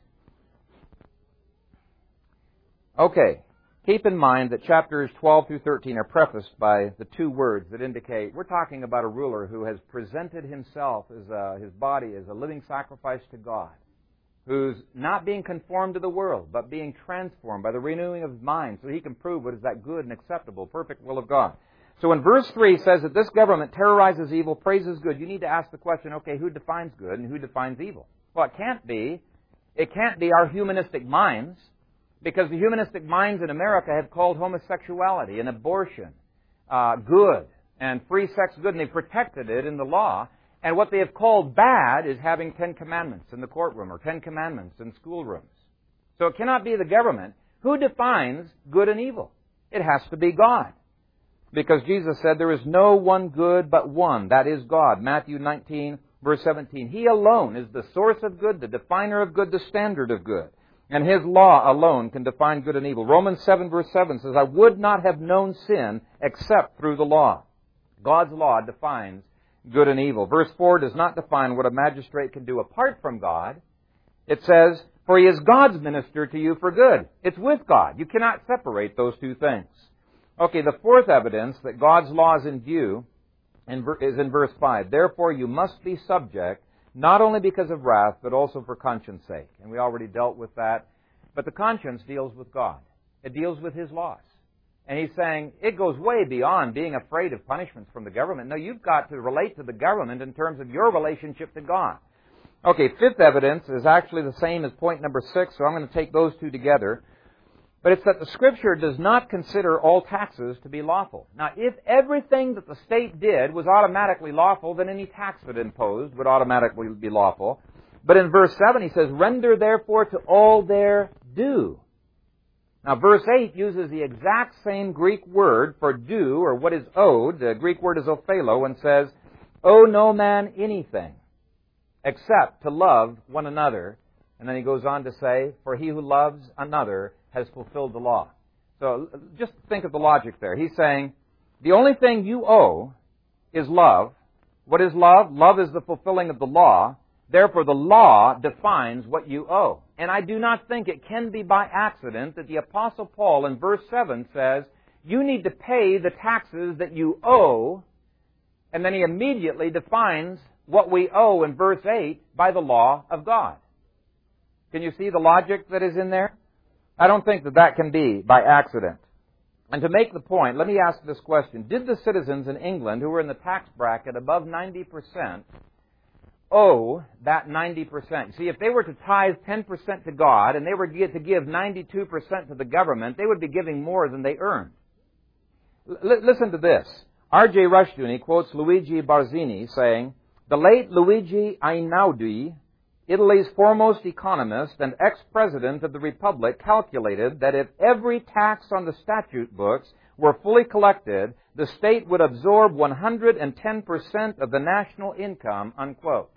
Okay. Keep in mind that chapters twelve through thirteen are prefaced by the two words that indicate we're talking about a ruler who has presented himself as a, his body as a living sacrifice to God, who's not being conformed to the world, but being transformed by the renewing of his mind so he can prove what is that good and acceptable, perfect will of God. So when verse three says that this government terrorizes evil, praises good, you need to ask the question, okay, who defines good and who defines evil? Well, it can't be, it can't be our humanistic minds, because the humanistic minds in America have called homosexuality and abortion uh, good and free sex good, and they've protected it in the law. And what they have called bad is having Ten Commandments in the courtroom or Ten Commandments in schoolrooms. So it cannot be the government. Who defines good and evil? It has to be God. Because Jesus said there is no one good but one, that is God. Matthew nineteen, verse seventeen. He alone is the source of good, the definer of good, the standard of good. And His law alone can define good and evil. Romans seven, verse seven says, I would not have known sin except through the law. God's law defines good and evil. Verse four does not define what a magistrate can do apart from God. It says, for He is God's minister to you for good. It's with God. You cannot separate those two things. Okay, the fourth evidence that God's law is in view is in verse five. Therefore you must be subject, not only because of wrath, but also for conscience sake. And we already dealt with that. But the conscience deals with God. It deals with His laws. And He's saying it goes way beyond being afraid of punishments from the government. No, you've got to relate to the government in terms of your relationship to God. Okay, fifth evidence is actually the same as point number six, so I'm going to take those two together. But it's that the Scripture does not consider all taxes to be lawful. Now, if everything that the state did was automatically lawful, then any tax it imposed would automatically be lawful. But in verse seven, he says, render therefore to all their due. Now, verse eight uses the exact same Greek word for due, or what is owed. The Greek word is ophelo, and says, owe no man anything except to love one another. And then he goes on to say, for he who loves another has fulfilled the law. So just think of the logic there. He's saying, the only thing you owe is love. What is love? Love is the fulfilling of the law. Therefore, the law defines what you owe. And I do not think it can be by accident that the Apostle Paul in verse seven says, you need to pay the taxes that you owe. And then he immediately defines what we owe in verse eight by the law of God. Can you see the logic that is in there? I don't think that that can be by accident. And to make the point, let me ask this question. Did the citizens in England who were in the tax bracket above ninety percent owe that ninety percent? See, if they were to tithe ten percent to God and they were to give ninety-two percent to the government, they would be giving more than they earned. L- listen to this. R J Rushdoony quotes Luigi Barzini saying, the late Luigi Einaudi, Italy's foremost economist and ex-president of the Republic, calculated that if every tax on the statute books were fully collected, the state would absorb one hundred ten percent of the national income, unquote.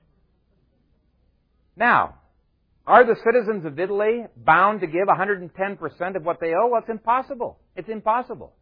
Now, are the citizens of Italy bound to give one hundred ten percent of what they owe? Well, it's impossible. It's impossible.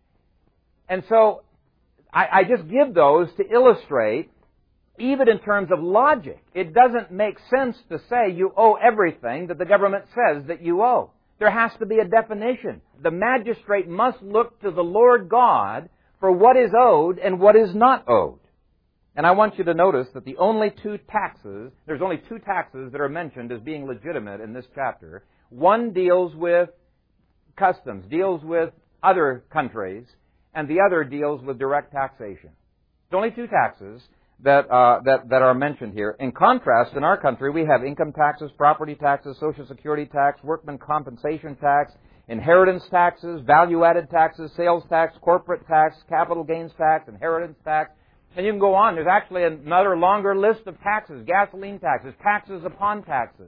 And so, I, I just give those to illustrate, even in terms of logic, it doesn't make sense to say you owe everything that the government says that you owe. There has to be a definition. The magistrate must look to the Lord God for what is owed and what is not owed. And I want you to notice that the only two taxes, there's only two taxes that are mentioned as being legitimate in this chapter. One deals with customs, deals with other countries, and the other deals with direct taxation. There's only two taxes that, uh, that, that are mentioned here. In contrast, in our country, we have income taxes, property taxes, Social Security tax, workman compensation tax, inheritance taxes, value-added taxes, sales tax, corporate tax, capital gains tax, inheritance tax. And you can go on. There's actually another longer list of taxes, gasoline taxes, taxes upon taxes.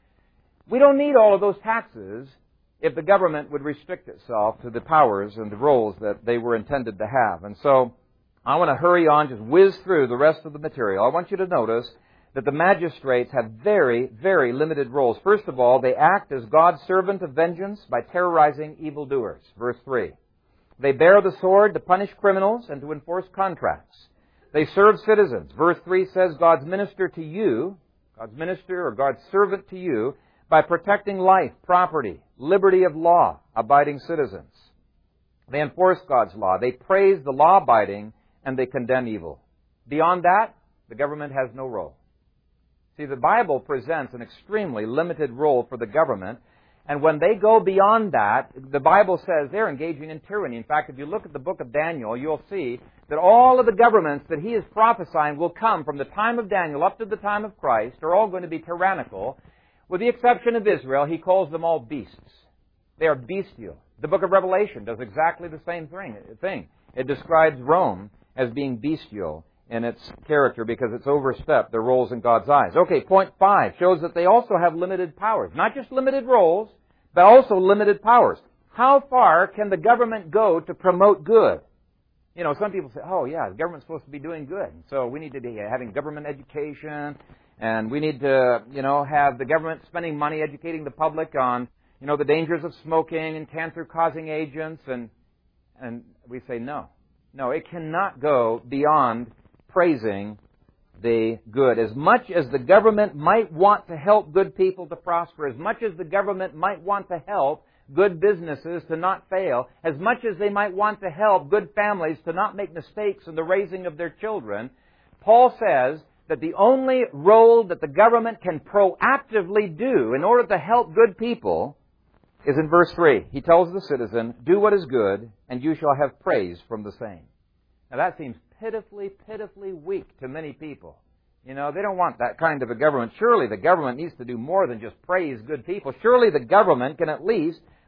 We don't need all of those taxes if the government would restrict itself to the powers and the roles that they were intended to have. And so, I want to hurry on, just whiz through the rest of the material. I want you to notice that the magistrates have very, very limited roles. First of all, they act as God's servant of vengeance by terrorizing evildoers. Verse three. They bear the sword to punish criminals and to enforce contracts. They serve citizens. Verse three says God's minister to you, God's minister or God's servant to you, by protecting life, property, liberty of law, abiding citizens. They enforce God's law. They praise the law-abiding, and they condemn evil. Beyond that, the government has no role. See, the Bible presents an extremely limited role for the government, and when they go beyond that, the Bible says they're engaging in tyranny. In fact, if you look at the book of Daniel, you'll see that all of the governments that he is prophesying will come from the time of Daniel up to the time of Christ are all going to be tyrannical. With the exception of Israel, he calls them all beasts. They are bestial. The book of Revelation does exactly the same thing. It describes Rome as being bestial in its character because it's overstepped their roles in God's eyes. Okay, point five shows that they also have limited powers. Not just limited roles, but also limited powers. How far can the government go to promote good? You know, some people say, oh yeah, the government's supposed to be doing good. So we need to be having government education, and we need to, you know, have the government spending money educating the public on, you know, the dangers of smoking and cancer-causing agents, and and we say no. No, it cannot go beyond praising the good. As much as the government might want to help good people to prosper, as much as the government might want to help good businesses to not fail, as much as they might want to help good families to not make mistakes in the raising of their children, Paul says that the only role that the government can proactively do in order to help good people is in verse three. He tells the citizen, do what is good, and you shall have praise from the same. Now that seems pitifully, pitifully weak to many people. You know, they don't want that kind of a government. Surely the government needs to do more than just praise good people. Surely the government can at least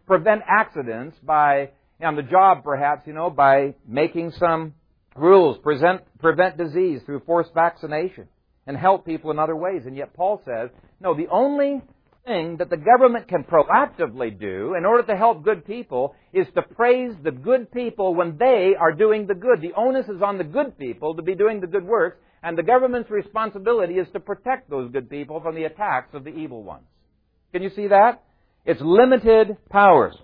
prevent accidents by, on the job perhaps, you know, by making some rules, present, prevent disease through forced vaccination, and help people in other ways. And yet Paul says, no, the only thing that the government can proactively do in order to help good people is to praise the good people when they are doing the good. The onus is on the good people to be doing the good works, and the government's responsibility is to protect those good people from the attacks of the evil ones. Can you see that? It's limited powers.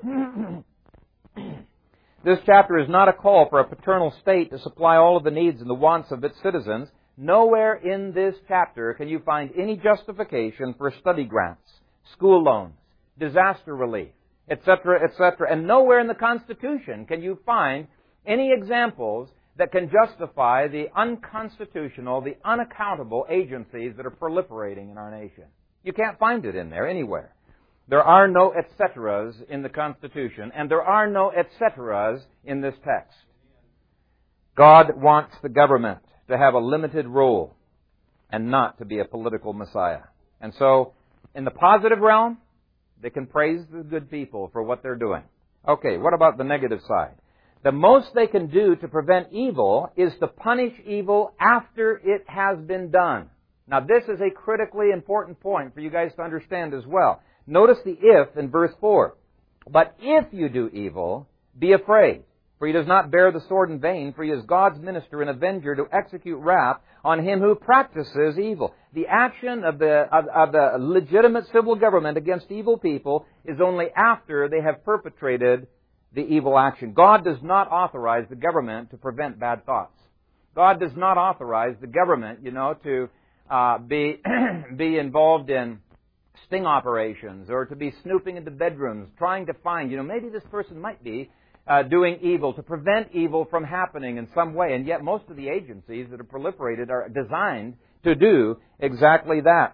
This chapter is not a call for a paternal state to supply all of the needs and the wants of its citizens. Nowhere in this chapter can you find any justification for study grants, school loans, disaster relief, et cetera, et cetera. And nowhere in the Constitution can you find any examples that can justify the unconstitutional, the unaccountable agencies that are proliferating in our nation. You can't find it in there anywhere. There are no et ceteras in the Constitution, and there are no et ceteras in this text. God wants the government to have a limited role and not to be a political messiah. And so, in the positive realm, they can praise the good people for what they're doing. Okay, what about the negative side? The most they can do to prevent evil is to punish evil after it has been done. Now, this is a critically important point for you guys to understand as well. Notice the if in verse four. But if you do evil, be afraid, for he does not bear the sword in vain, for he is God's minister and avenger to execute wrath on him who practices evil. The action of the, of, of the legitimate civil government against evil people is only after they have perpetrated the evil action. God does not authorize the government to prevent bad thoughts. God does not authorize the government, you know, to uh, be be involved in sting operations or to be snooping into bedrooms, trying to find, you know, maybe this person might be uh, doing evil, to prevent evil from happening in some way. And yet most of the agencies that are proliferated are designed to do exactly that.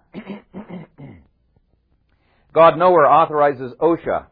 God nowhere authorizes OSHA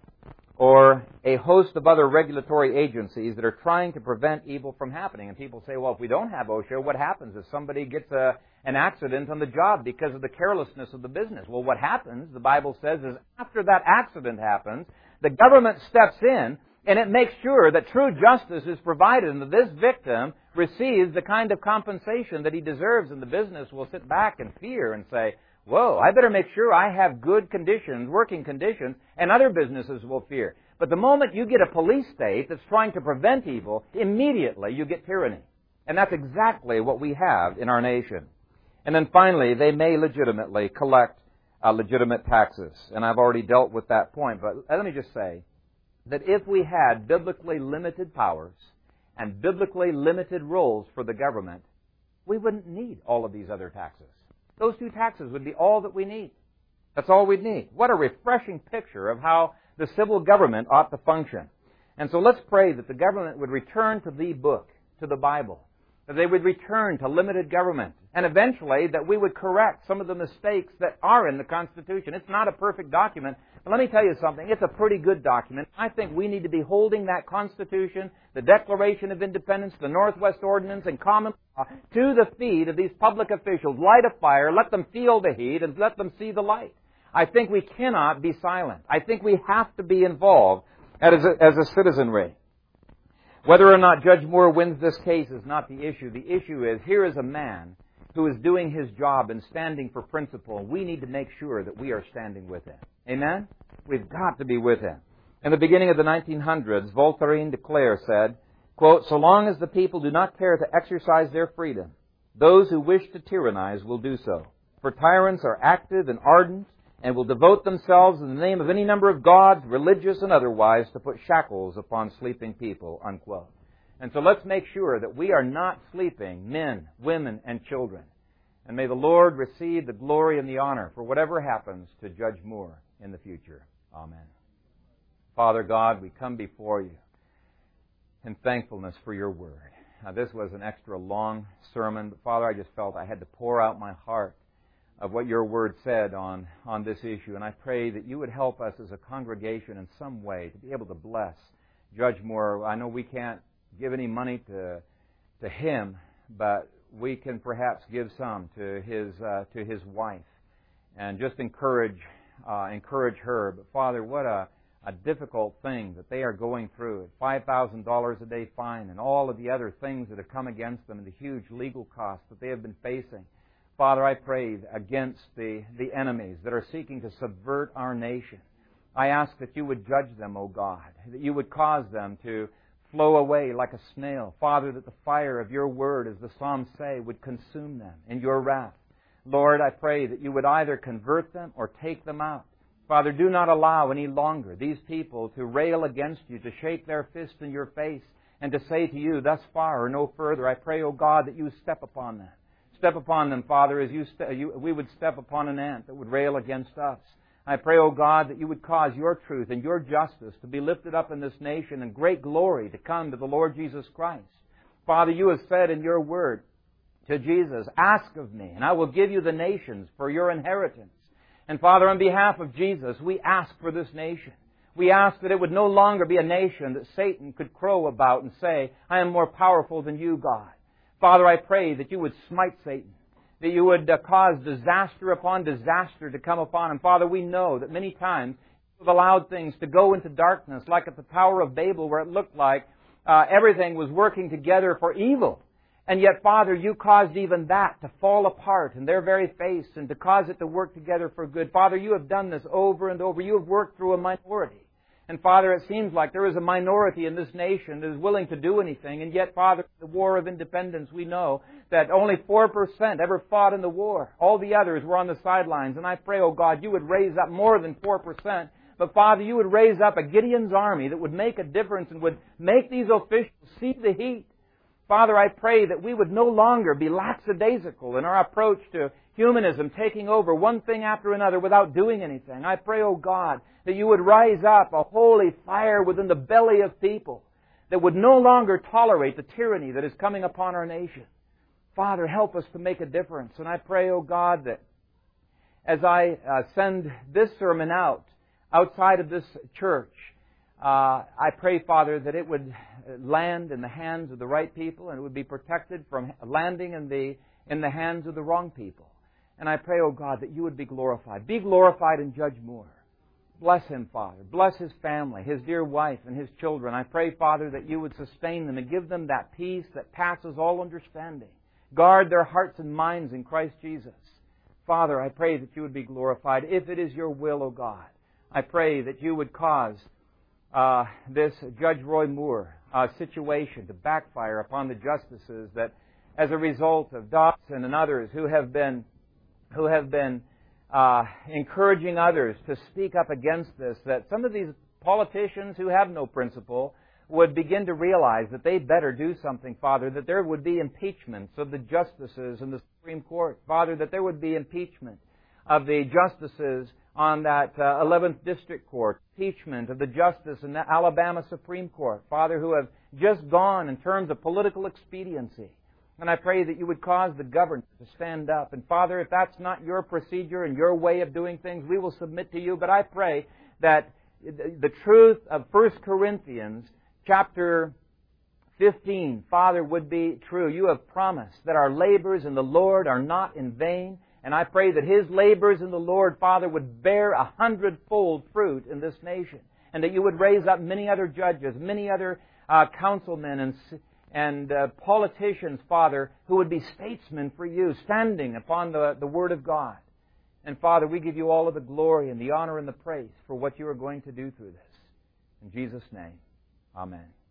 or a host of other regulatory agencies that are trying to prevent evil from happening. And people say, well, if we don't have OSHA, what happens if somebody gets a, an accident on the job because of the carelessness of the business? Well, what happens, the Bible says, is after that accident happens, the government steps in and it makes sure that true justice is provided and that this victim receives the kind of compensation that he deserves. And the business will sit back in fear and say, whoa, I better make sure I have good conditions, working conditions, and other businesses will fear. But the moment you get a police state that's trying to prevent evil, immediately you get tyranny. And that's exactly what we have in our nation. And then finally, they may legitimately collect uh, legitimate taxes. And I've already dealt with that point. But let me just say that if we had biblically limited powers and biblically limited roles for the government, we wouldn't need all of these other taxes. Those two taxes would be all that we need. That's all we'd need. What a refreshing picture of how the civil government ought to function. And so let's pray that the government would return to the book, to the Bible, that they would return to limited government, and eventually that we would correct some of the mistakes that are in the Constitution. It's not a perfect document, but let me tell you something, it's a pretty good document. I think we need to be holding that Constitution, the Declaration of Independence, the Northwest Ordinance, and common law to the feet of these public officials. Light a fire, let them feel the heat, and let them see the light. I think we cannot be silent. I think we have to be involved as a, as a citizenry. Whether or not Judge Moore wins this case is not the issue. The issue is, here is a man who is doing his job and standing for principle. We need to make sure that we are standing with him. Amen? We've got to be with him. In the beginning of the nineteen hundreds, Voltaire de Cleyre said, quote, so long as the people do not care to exercise their freedom, those who wish to tyrannize will do so. For tyrants are active and ardent, and will devote themselves in the name of any number of gods, religious and otherwise, to put shackles upon sleeping people, unquote. And so let's make sure that we are not sleeping men, women, and children. And may the Lord receive the glory and the honor for whatever happens to Judge Moore in the future. Amen. Father God, we come before you in thankfulness for your word. Now, this was an extra long sermon, but Father, I just felt I had to pour out my heart of what your word said on, on this issue. And I pray that you would help us as a congregation in some way to be able to bless Judge Moore. I know we can't give any money to to him, but we can perhaps give some to his uh, to his wife and just encourage uh, encourage her. But Father, what a, a difficult thing that they are going through. five thousand dollars a day fine and all of the other things that have come against them and the huge legal costs that they have been facing. Father, I pray against the, the enemies that are seeking to subvert our nation. I ask that you would judge them, O God, that you would cause them to flow away like a snail. Father, that the fire of your word, as the Psalms say, would consume them in your wrath. Lord, I pray that you would either convert them or take them out. Father, do not allow any longer these people to rail against you, to shake their fist in your face, and to say to you, thus far or no further. I pray, O God, that you step upon them. Step upon them, Father, as you, st- you we would step upon an ant that would rail against us. I pray, O God, that you would cause your truth and your justice to be lifted up in this nation and great glory to come to the Lord Jesus Christ. Father, you have said in your word to Jesus, ask of me, and I will give you the nations for your inheritance. And Father, on behalf of Jesus, we ask for this nation. We ask that it would no longer be a nation that Satan could crow about and say, I am more powerful than you, God. Father, I pray that you would smite Satan, that you would uh, cause disaster upon disaster to come upon him. Father, we know that many times you've allowed things to go into darkness, like at the Tower of Babel, where it looked like uh, everything was working together for evil. And yet, Father, you caused even that to fall apart in their very face and to cause it to work together for good. Father, you have done this over and over. You have worked through a minority. And Father, it seems like there is a minority in this nation that is willing to do anything. And yet, Father, the War of Independence, we know that only four percent ever fought in the war. All the others were on the sidelines. And I pray, oh God, you would raise up more than four percent. But Father, you would raise up a Gideon's army that would make a difference and would make these officials see the heat. Father, I pray that we would no longer be lackadaisical in our approach to humanism, taking over one thing after another without doing anything. I pray, oh God, that you would rise up a holy fire within the belly of people that would no longer tolerate the tyranny that is coming upon our nation. Father, help us to make a difference. And I pray, oh God, that as I uh, send this sermon out, outside of this church, Uh, I pray, Father, that it would land in the hands of the right people and it would be protected from landing in the in the hands of the wrong people. And I pray, oh God, that you would be glorified. Be glorified in Judge Moore. Bless him, Father. Bless his family, his dear wife, and his children. I pray, Father, that you would sustain them and give them that peace that passes all understanding. Guard their hearts and minds in Christ Jesus. Father, I pray that you would be glorified. If it is your will, oh God, I pray that you would cause Uh, this Judge Roy Moore uh, situation to backfire upon the justices, that as a result of Dobson and others who have been who have been uh, encouraging others to speak up against this, that some of these politicians who have no principle would begin to realize that they better do something, Father, that there would be impeachments of the justices in the Supreme Court, Father, that there would be impeachment of the justices on that uh, eleventh District Court, impeachment of the justice in the Alabama Supreme Court, Father, who have just gone in terms of political expediency. And I pray that you would cause the government to stand up. And Father, if that's not your procedure and your way of doing things, we will submit to you. But I pray that the truth of First Corinthians chapter fifteen, Father, would be true. You have promised that our labors in the Lord are not in vain. And I pray that His labors in the Lord, Father, would bear a hundredfold fruit in this nation. And that you would raise up many other judges, many other uh, councilmen and, and uh, politicians, Father, who would be statesmen for you, standing upon the, the Word of God. And Father, we give you all of the glory and the honor and the praise for what you are going to do through this. In Jesus' name, amen.